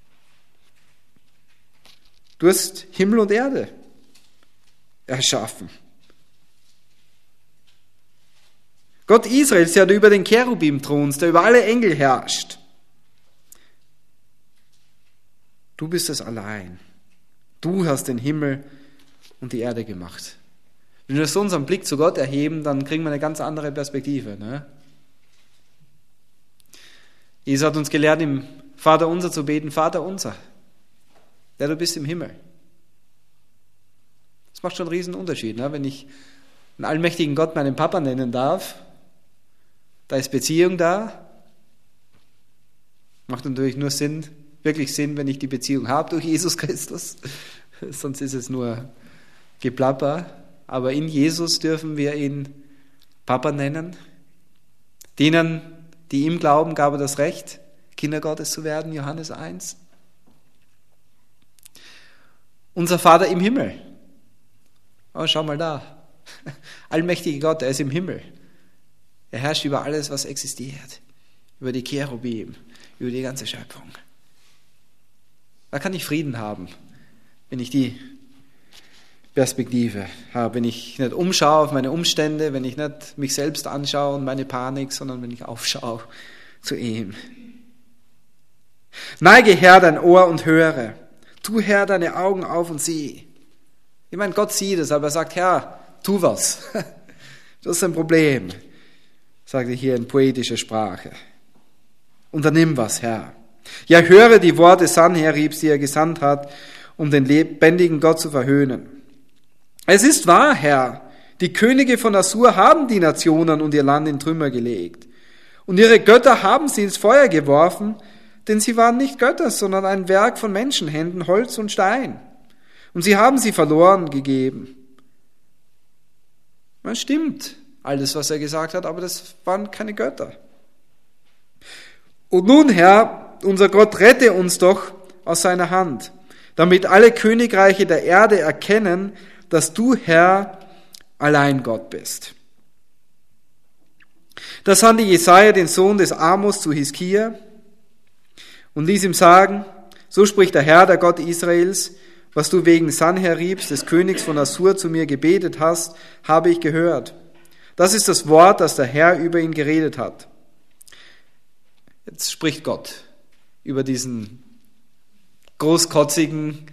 du hast Himmel und Erde erschaffen. Gott Israels, der du über den Cherubim thronst, der über alle Engel herrscht. Du bist es allein. Du hast den Himmel und die Erde gemacht. Wenn wir so unseren Blick zu Gott erheben, dann kriegen wir eine ganz andere Perspektive. Ne? Jesus hat uns gelehrt, im Vater unser zu beten, Vater unser, der du bist im Himmel. Das macht schon einen riesen Unterschied, ne? Wenn ich einen allmächtigen Gott meinen Papa nennen darf, da ist Beziehung da. Macht natürlich nur Sinn, wirklich Sinn, wenn ich die Beziehung habe durch Jesus Christus. Sonst ist es nur Geplapper. Aber in Jesus dürfen wir ihn Papa nennen. Denen, die ihm glauben, gab er das Recht, Kinder Gottes zu werden, Johannes eins. Unser Vater im Himmel. Oh, schau mal da. Allmächtiger Gott, er ist im Himmel. Er herrscht über alles, was existiert. Über die Cherubim, über die ganze Schöpfung. Da kann ich Frieden haben, wenn ich die Perspektive habe, wenn ich nicht umschaue auf meine Umstände, wenn ich nicht mich selbst anschaue und meine Panik, sondern wenn ich aufschaue zu ihm. Neige, Herr, dein Ohr und höre. Tu, Herr, deine Augen auf und sieh. Ich meine, Gott sieht es, aber er sagt, Herr, tu was. Das ist ein Problem, sagt er hier in poetischer Sprache. Unternimm was, Herr. Ja, höre die Worte Sanheribs, die er gesandt hat, um den lebendigen Gott zu verhöhnen. Es ist wahr, Herr, die Könige von Assur haben die Nationen und ihr Land in Trümmer gelegt. Und ihre Götter haben sie ins Feuer geworfen, denn sie waren nicht Götter, sondern ein Werk von Menschenhänden, Holz und Stein. Und sie haben sie verloren gegeben. Man stimmt, alles, was er gesagt hat, aber das waren keine Götter. Und nun, Herr, unser Gott, rette uns doch aus seiner Hand, damit alle Königreiche der Erde erkennen, dass du, Herr, allein Gott bist. Da sandte Jesaja den Sohn des Amos zu Hiskia und ließ ihm sagen, so spricht der Herr, der Gott Israels, was du wegen Sanheribs, des Königs von Assur, zu mir gebetet hast, habe ich gehört. Das ist das Wort, das der Herr über ihn geredet hat. Jetzt spricht Gott über diesen großkotzigen,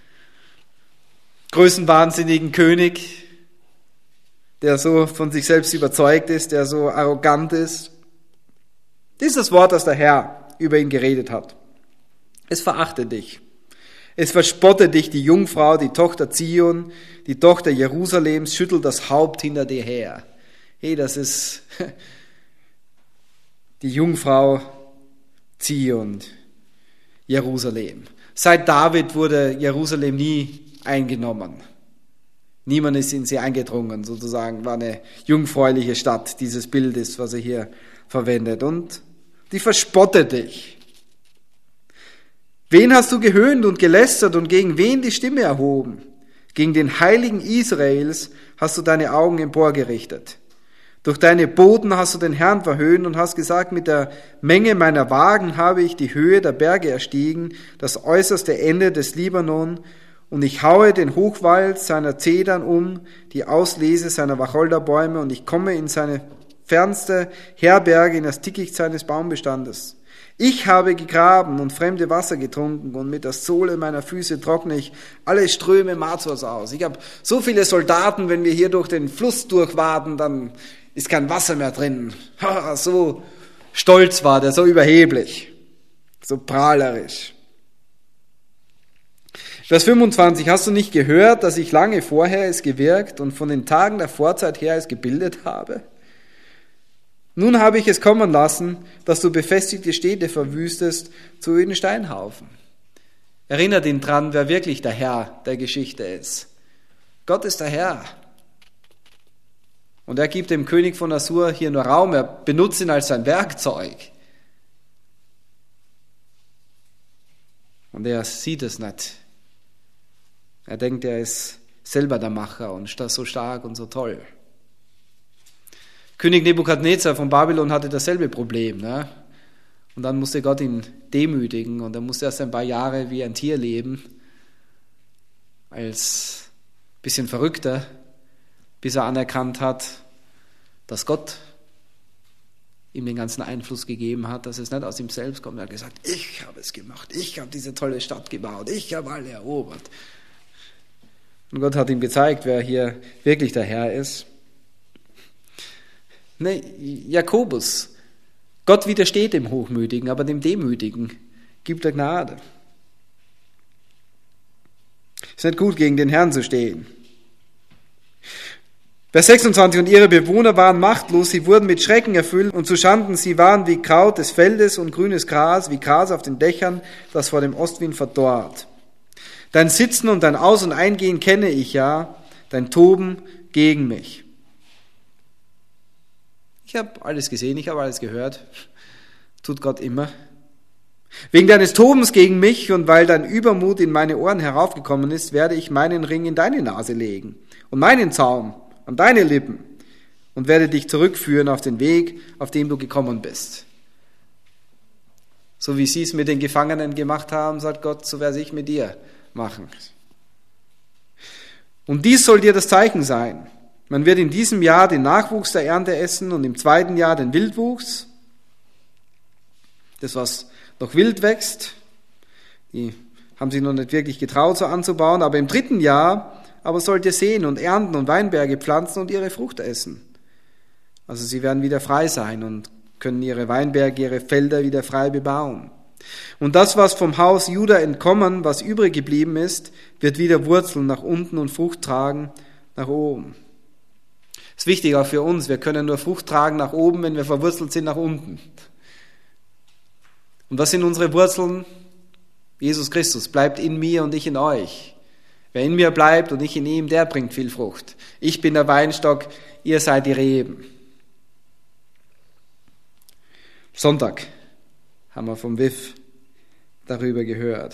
größenwahnsinnigen König, der so von sich selbst überzeugt ist, der so arrogant ist. Das ist das Wort, das der Herr über ihn geredet hat. Es verachtet dich. Es verspottet dich, die Jungfrau, die Tochter Zion, die Tochter Jerusalems, schüttelt das Haupt hinter dir her. Hey, das ist die Jungfrau Zion, Jerusalem. Seit David wurde Jerusalem nie eingenommen. Niemand ist in sie eingedrungen, sozusagen, war eine jungfräuliche Stadt, dieses Bild ist, was er hier verwendet. Und die verspottet dich. Wen hast du gehöhnt und gelästert und gegen wen die Stimme erhoben? Gegen den Heiligen Israels hast du deine Augen emporgerichtet. Durch deine Boten hast du den Herrn verhöhnt und hast gesagt, mit der Menge meiner Wagen habe ich die Höhe der Berge erstiegen, das äußerste Ende des Libanon, und ich haue den Hochwald seiner Zedern um, die Auslese seiner Wacholderbäume, und ich komme in seine fernste Herberge, in das Dickicht seines Baumbestandes. Ich habe gegraben und fremde Wasser getrunken, und mit der Sohle meiner Füße trockne ich alle Ströme Mazors aus. Ich habe so viele Soldaten, wenn wir hier durch den Fluss durchwaden, dann ist kein Wasser mehr drin. So stolz war der, so überheblich, so prahlerisch. Vers fünfundzwanzig, hast du nicht gehört, dass ich lange vorher es gewirkt und von den Tagen der Vorzeit her es gebildet habe? Nun habe ich es kommen lassen, dass du befestigte Städte verwüstest zu öden Steinhaufen. Erinnert ihn dran, wer wirklich der Herr der Geschichte ist. Gott ist der Herr. Und er gibt dem König von Assur hier nur Raum, er benutzt ihn als sein Werkzeug. Und er sieht es nicht. Er denkt, er ist selber der Macher und so stark und so toll. König Nebukadnezar von Babylon hatte dasselbe Problem. Ne? Und dann musste Gott ihn demütigen und er musste erst ein paar Jahre wie ein Tier leben, als bisschen Verrückter, bis er anerkannt hat, dass Gott ihm den ganzen Einfluss gegeben hat, dass es nicht aus ihm selbst kommt. Er hat gesagt, ich habe es gemacht, ich habe diese tolle Stadt gebaut, ich habe alle erobert. Und Gott hat ihm gezeigt, wer hier wirklich der Herr ist. Ne, Jakobus, Gott widersteht dem Hochmütigen, aber dem Demütigen gibt er Gnade. Es ist nicht gut, gegen den Herrn zu stehen. Vers sechsundzwanzig, und ihre Bewohner waren machtlos, sie wurden mit Schrecken erfüllt und zu Schanden, sie waren wie Kraut des Feldes und grünes Gras, wie Gras auf den Dächern, das vor dem Ostwind verdorrt. Dein Sitzen und dein Aus- und Eingehen kenne ich ja, dein Toben gegen mich. Ich habe alles gesehen, ich habe alles gehört, tut Gott immer. Wegen deines Tobens gegen mich und weil dein Übermut in meine Ohren heraufgekommen ist, werde ich meinen Ring in deine Nase legen und meinen Zaum an deine Lippen und werde dich zurückführen auf den Weg, auf dem du gekommen bist. So wie sie es mit den Gefangenen gemacht haben, sagt Gott, so werde ich mit dir machen. Und dies soll dir das Zeichen sein. Man wird in diesem Jahr den Nachwuchs der Ernte essen und im zweiten Jahr den Wildwuchs, das was noch wild wächst. Die haben sich noch nicht wirklich getraut, so anzubauen, aber im dritten Jahr aber sollt ihr säen und ernten und Weinberge pflanzen und ihre Frucht essen. Also sie werden wieder frei sein und können ihre Weinberge, ihre Felder wieder frei bebauen. Und das, was vom Haus Juda entkommen, was übrig geblieben ist, wird wieder Wurzeln nach unten und Frucht tragen nach oben. Das ist wichtig auch für uns. Wir können nur Frucht tragen nach oben, wenn wir verwurzelt sind nach unten. Und was sind unsere Wurzeln? Jesus Christus bleibt in mir und ich in euch. Wer in mir bleibt und ich in ihm, der bringt viel Frucht. Ich bin der Weinstock, ihr seid die Reben. Sonntag haben wir vom W I F darüber gehört.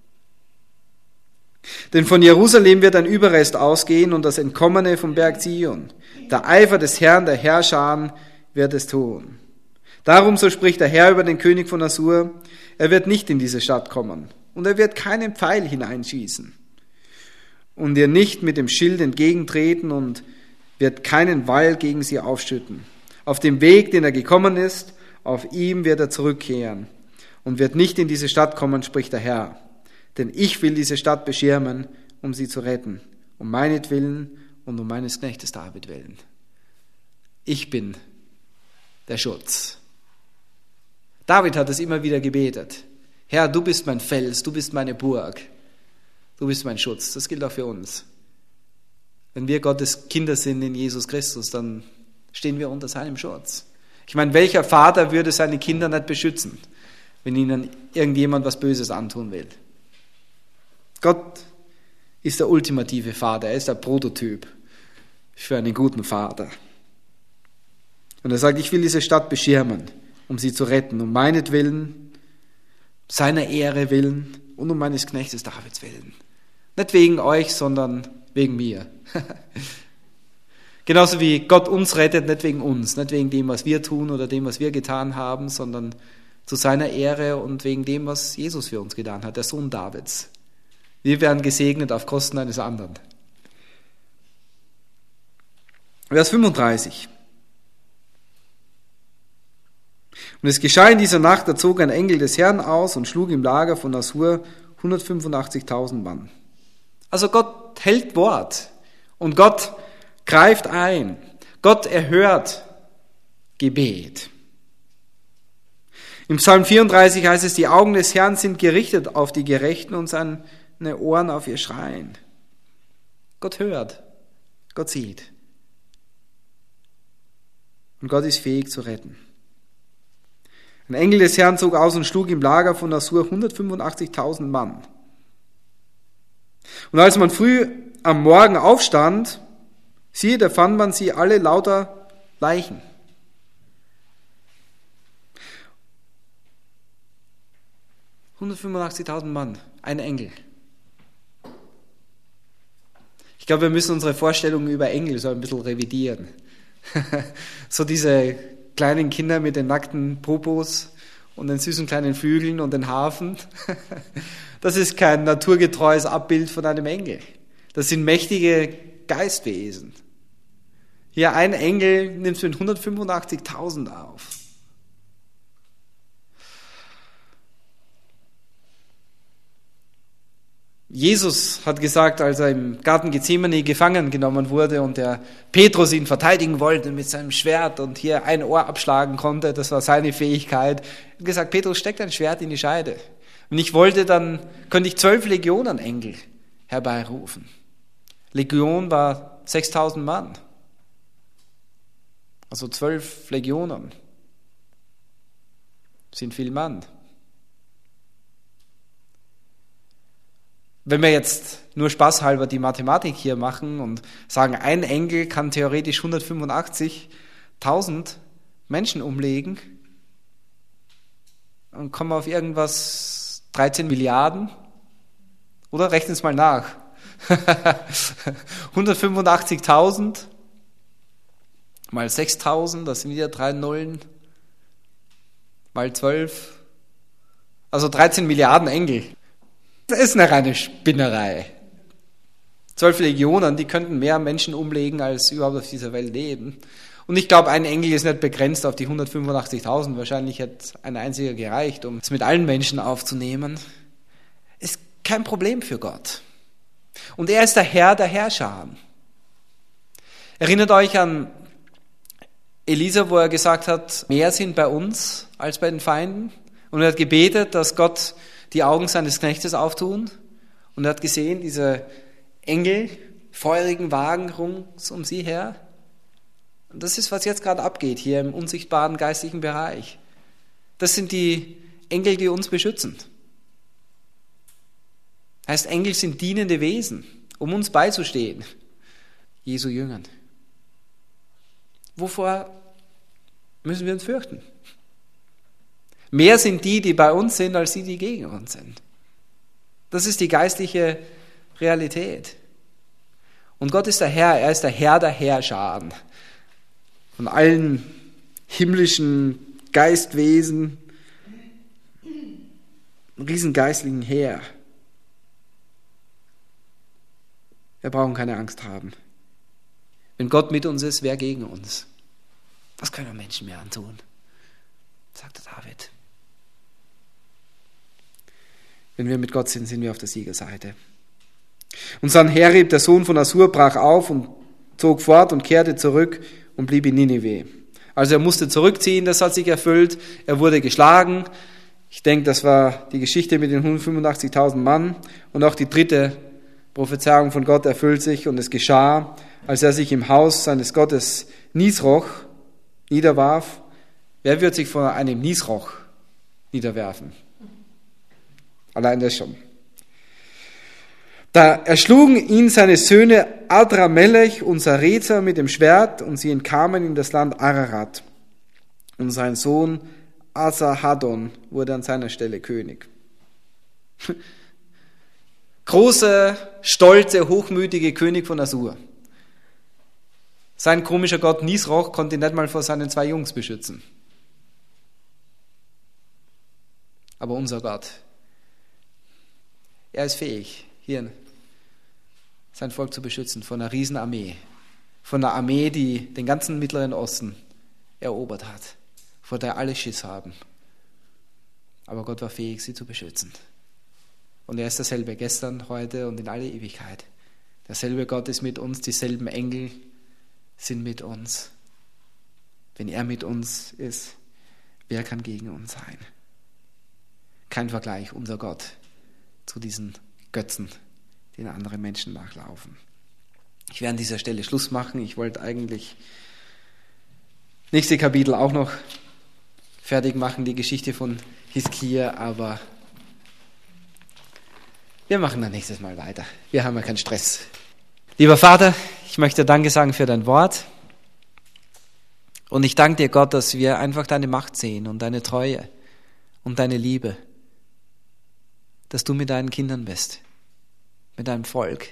Denn von Jerusalem wird ein Überrest ausgehen und das Entkommene vom Berg Zion. Der Eifer des Herrn, der Herrscher, wird es tun. Darum, so spricht der Herr über den König von Assur, er wird nicht in diese Stadt kommen und er wird keinen Pfeil hineinschießen und ihr nicht mit dem Schild entgegentreten und wird keinen Wall gegen sie aufschütten. Auf dem Weg, den er gekommen ist, auf ihm wird er zurückkehren und wird nicht in diese Stadt kommen, spricht der Herr. Denn ich will diese Stadt beschirmen, um sie zu retten, um meinetwillen und um meines Knechtes David willen. Ich bin der Schutz. David hat es immer wieder gebetet. Herr, du bist mein Fels, du bist meine Burg, du bist mein Schutz. Das gilt auch für uns. Wenn wir Gottes Kinder sind in Jesus Christus, dann stehen wir unter seinem Schutz. Ich meine, welcher Vater würde seine Kinder nicht beschützen, wenn ihnen irgendjemand was Böses antun will? Gott ist der ultimative Vater, er ist der Prototyp für einen guten Vater. Und er sagt, ich will diese Stadt beschirmen, um sie zu retten, um meinetwillen, seiner Ehre willen und um meines Knechtes Davids willen. Nicht wegen euch, sondern wegen mir. Genauso wie Gott uns rettet, nicht wegen uns, nicht wegen dem, was wir tun oder dem, was wir getan haben, sondern zu seiner Ehre und wegen dem, was Jesus für uns getan hat, der Sohn Davids. Wir werden gesegnet auf Kosten eines anderen. Vers fünfunddreißig. Und es geschah in dieser Nacht, da zog ein Engel des Herrn aus und schlug im Lager von Assur hundertfünfundachtzigtausend Mann. Also Gott hält Wort und Gott greift ein. Gott erhört Gebet. Im Psalm vierunddreißig heißt es, die Augen des Herrn sind gerichtet auf die Gerechten und seine Ohren auf ihr Schreien. Gott hört, Gott sieht. Und Gott ist fähig zu retten. Ein Engel des Herrn zog aus und schlug im Lager von Assur hundertfünfundachtzigtausend Mann. Und als man früh am Morgen aufstand, Siehe, da fand man sie alle lauter Leichen. hundertfünfundachtzigtausend Mann, ein Engel. Ich glaube, wir müssen unsere Vorstellungen über Engel so ein bisschen revidieren. So diese kleinen Kinder mit den nackten Popos und den süßen kleinen Flügeln und den Hafen. Das ist kein naturgetreues Abbild von einem Engel. Das sind mächtige Geistwesen. Hier ein Engel nimmt mit hundertfünfundachtzigtausend auf. Jesus hat gesagt, als er im Garten Gethsemane gefangen genommen wurde und der Petrus ihn verteidigen wollte mit seinem Schwert und hier ein Ohr abschlagen konnte, das war seine Fähigkeit, er hat gesagt, Petrus, steck dein Schwert in die Scheide. Wenn ich wollte, dann könnte ich zwölf Legionen Engel herbeirufen. Legion war sechstausend Mann. Also zwölf Legionen sind viel Mann. Wenn wir jetzt nur spaßhalber die Mathematik hier machen und sagen, ein Engel kann theoretisch hundertfünfundachtzigtausend Menschen umlegen, dann kommen wir auf irgendwas dreizehn Milliarden. Oder rechnen es mal nach. hundertfünfundachtzigtausend mal sechstausend, das sind wieder drei Nullen, mal zwölf, also dreizehn Milliarden Engel. Das ist eine reine Spinnerei. Zwölf Legionen, die könnten mehr Menschen umlegen, als überhaupt auf dieser Welt leben. Und ich glaube, ein Engel ist nicht begrenzt auf die hundertfünfundachtzigtausend. Wahrscheinlich hätte ein einziger gereicht, um es mit allen Menschen aufzunehmen. Ist kein Problem für Gott. Und er ist der Herr der Herrscher. Erinnert euch an Elisa, wo er gesagt hat, mehr sind bei uns als bei den Feinden. Und er hat gebetet, dass Gott die Augen seines Knechtes auftun. Und er hat gesehen, diese Engel, feurigen Wagen rings um sie her. Und das ist, was jetzt gerade abgeht, hier im unsichtbaren geistlichen Bereich. Das sind die Engel, die uns beschützen. Heißt, Engel sind dienende Wesen, um uns beizustehen. Jesu Jüngern. Wovor müssen wir uns fürchten? Mehr sind die, die bei uns sind, als die, die gegen uns sind. Das ist die geistliche Realität. Und Gott ist der Herr, er ist der Herr der Herrscharen. Von allen himmlischen Geistwesen, einem riesengeistlichen Heer. Wir brauchen keine Angst haben. Wenn Gott mit uns ist, wer gegen uns? Was können Menschen mehr antun? Sagte David. Wenn wir mit Gott sind, sind wir auf der Siegerseite. Und Sanherib, der Sohn von Assur, brach auf und zog fort und kehrte zurück und blieb in Ninive. Also er musste zurückziehen, das hat sich erfüllt. Er wurde geschlagen. Ich denke, das war die Geschichte mit den hundertfünfundachtzigtausend Mann. Und auch die dritte Prophezeiung von Gott erfüllt sich. Und es geschah, als er sich im Haus seines Gottes Nisroch niederwarf. Wer wird sich vor einem Nisroch niederwerfen? Allein das schon. Da erschlugen ihn seine Söhne Adramelech und Sarezer mit dem Schwert und sie entkamen in das Land Ararat. Und sein Sohn Asarhaddon wurde an seiner Stelle König. Große, stolze, hochmütige König von Assur. Sein komischer Gott Nisroch konnte ihn nicht mal vor seinen zwei Jungs beschützen. Aber unser Gott, er ist fähig, hier sein Volk zu beschützen von einer Riesenarmee. Von einer Armee, die den ganzen Mittleren Osten erobert hat, vor der alle Schiss haben. Aber Gott war fähig, sie zu beschützen. Und er ist dasselbe gestern, heute und in alle Ewigkeit. Derselbe Gott ist mit uns, dieselben Engel sind mit uns. Wenn er mit uns ist, wer kann gegen uns sein? Kein Vergleich, unser Gott, zu diesen Götzen, denen andere Menschen nachlaufen. Ich werde an dieser Stelle Schluss machen. Ich wollte eigentlich nächste Kapitel auch noch fertig machen, die Geschichte von Hiskia, aber wir machen dann nächstes Mal weiter. Wir haben ja keinen Stress. Lieber Vater, ich Ich möchte Danke sagen für dein Wort. Und ich danke dir, Gott, dass wir einfach deine Macht sehen und deine Treue und deine Liebe. Dass du mit deinen Kindern bist, mit deinem Volk.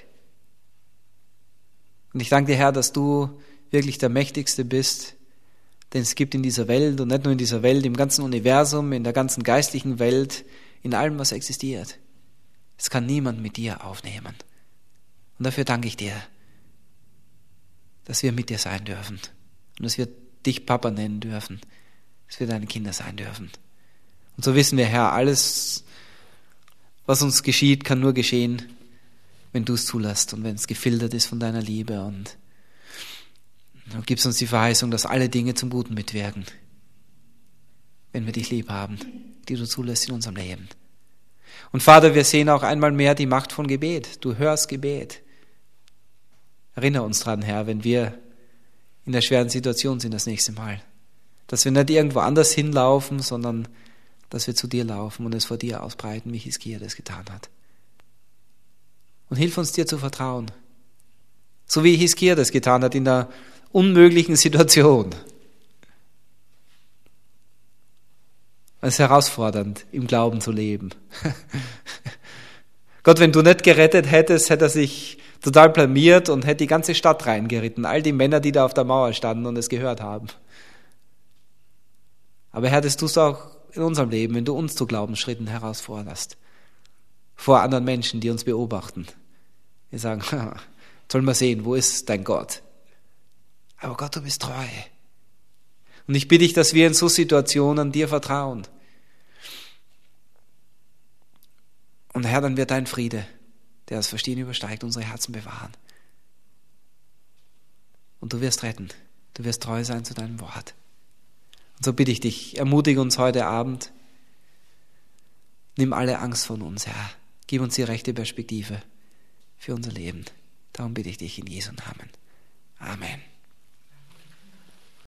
Und ich danke dir, Herr, dass du wirklich der Mächtigste bist, den es gibt in dieser Welt und nicht nur in dieser Welt, im ganzen Universum, in der ganzen geistlichen Welt, in allem, was existiert. Es kann niemand mit dir aufnehmen. Und dafür danke ich dir, dass wir mit dir sein dürfen und dass wir dich Papa nennen dürfen, dass wir deine Kinder sein dürfen. Und so wissen wir, Herr, alles, was uns geschieht, kann nur geschehen, wenn du es zulässt und wenn es gefiltert ist von deiner Liebe. Und du gibst uns die Verheißung, dass alle Dinge zum Guten mitwirken, wenn wir dich lieb haben, die du zulässt in unserem Leben. Und Vater, wir sehen auch einmal mehr die Macht von Gebet. Du hörst Gebet. Erinnere uns dran, Herr, wenn wir in der schweren Situation sind das nächste Mal. Dass wir nicht irgendwo anders hinlaufen, sondern dass wir zu dir laufen und es vor dir ausbreiten, wie Hiskia das getan hat. Und hilf uns, dir zu vertrauen. So wie Hiskia das getan hat in der unmöglichen Situation. Es ist herausfordernd, im Glauben zu leben. Gott, wenn du nicht gerettet hättest, hätte er sich total blamiert und hätte die ganze Stadt reingeritten. All die Männer, die da auf der Mauer standen und es gehört haben. Aber Herr, das tust du auch in unserem Leben, wenn du uns zu Glaubensschritten herausforderst. Vor anderen Menschen, die uns beobachten. Wir sagen, sollen wir sehen, wo ist dein Gott? Aber Gott, du bist treu. Und ich bitte dich, dass wir in so Situationen dir vertrauen. Und Herr, dann wird dein Friede, der das Verstehen übersteigt, unsere Herzen bewahren. Und du wirst retten. Du wirst treu sein zu deinem Wort. Und so bitte ich dich, ermutige uns heute Abend. Nimm alle Angst von uns, Herr. Gib uns die rechte Perspektive für unser Leben. Darum bitte ich dich in Jesu Namen. Amen.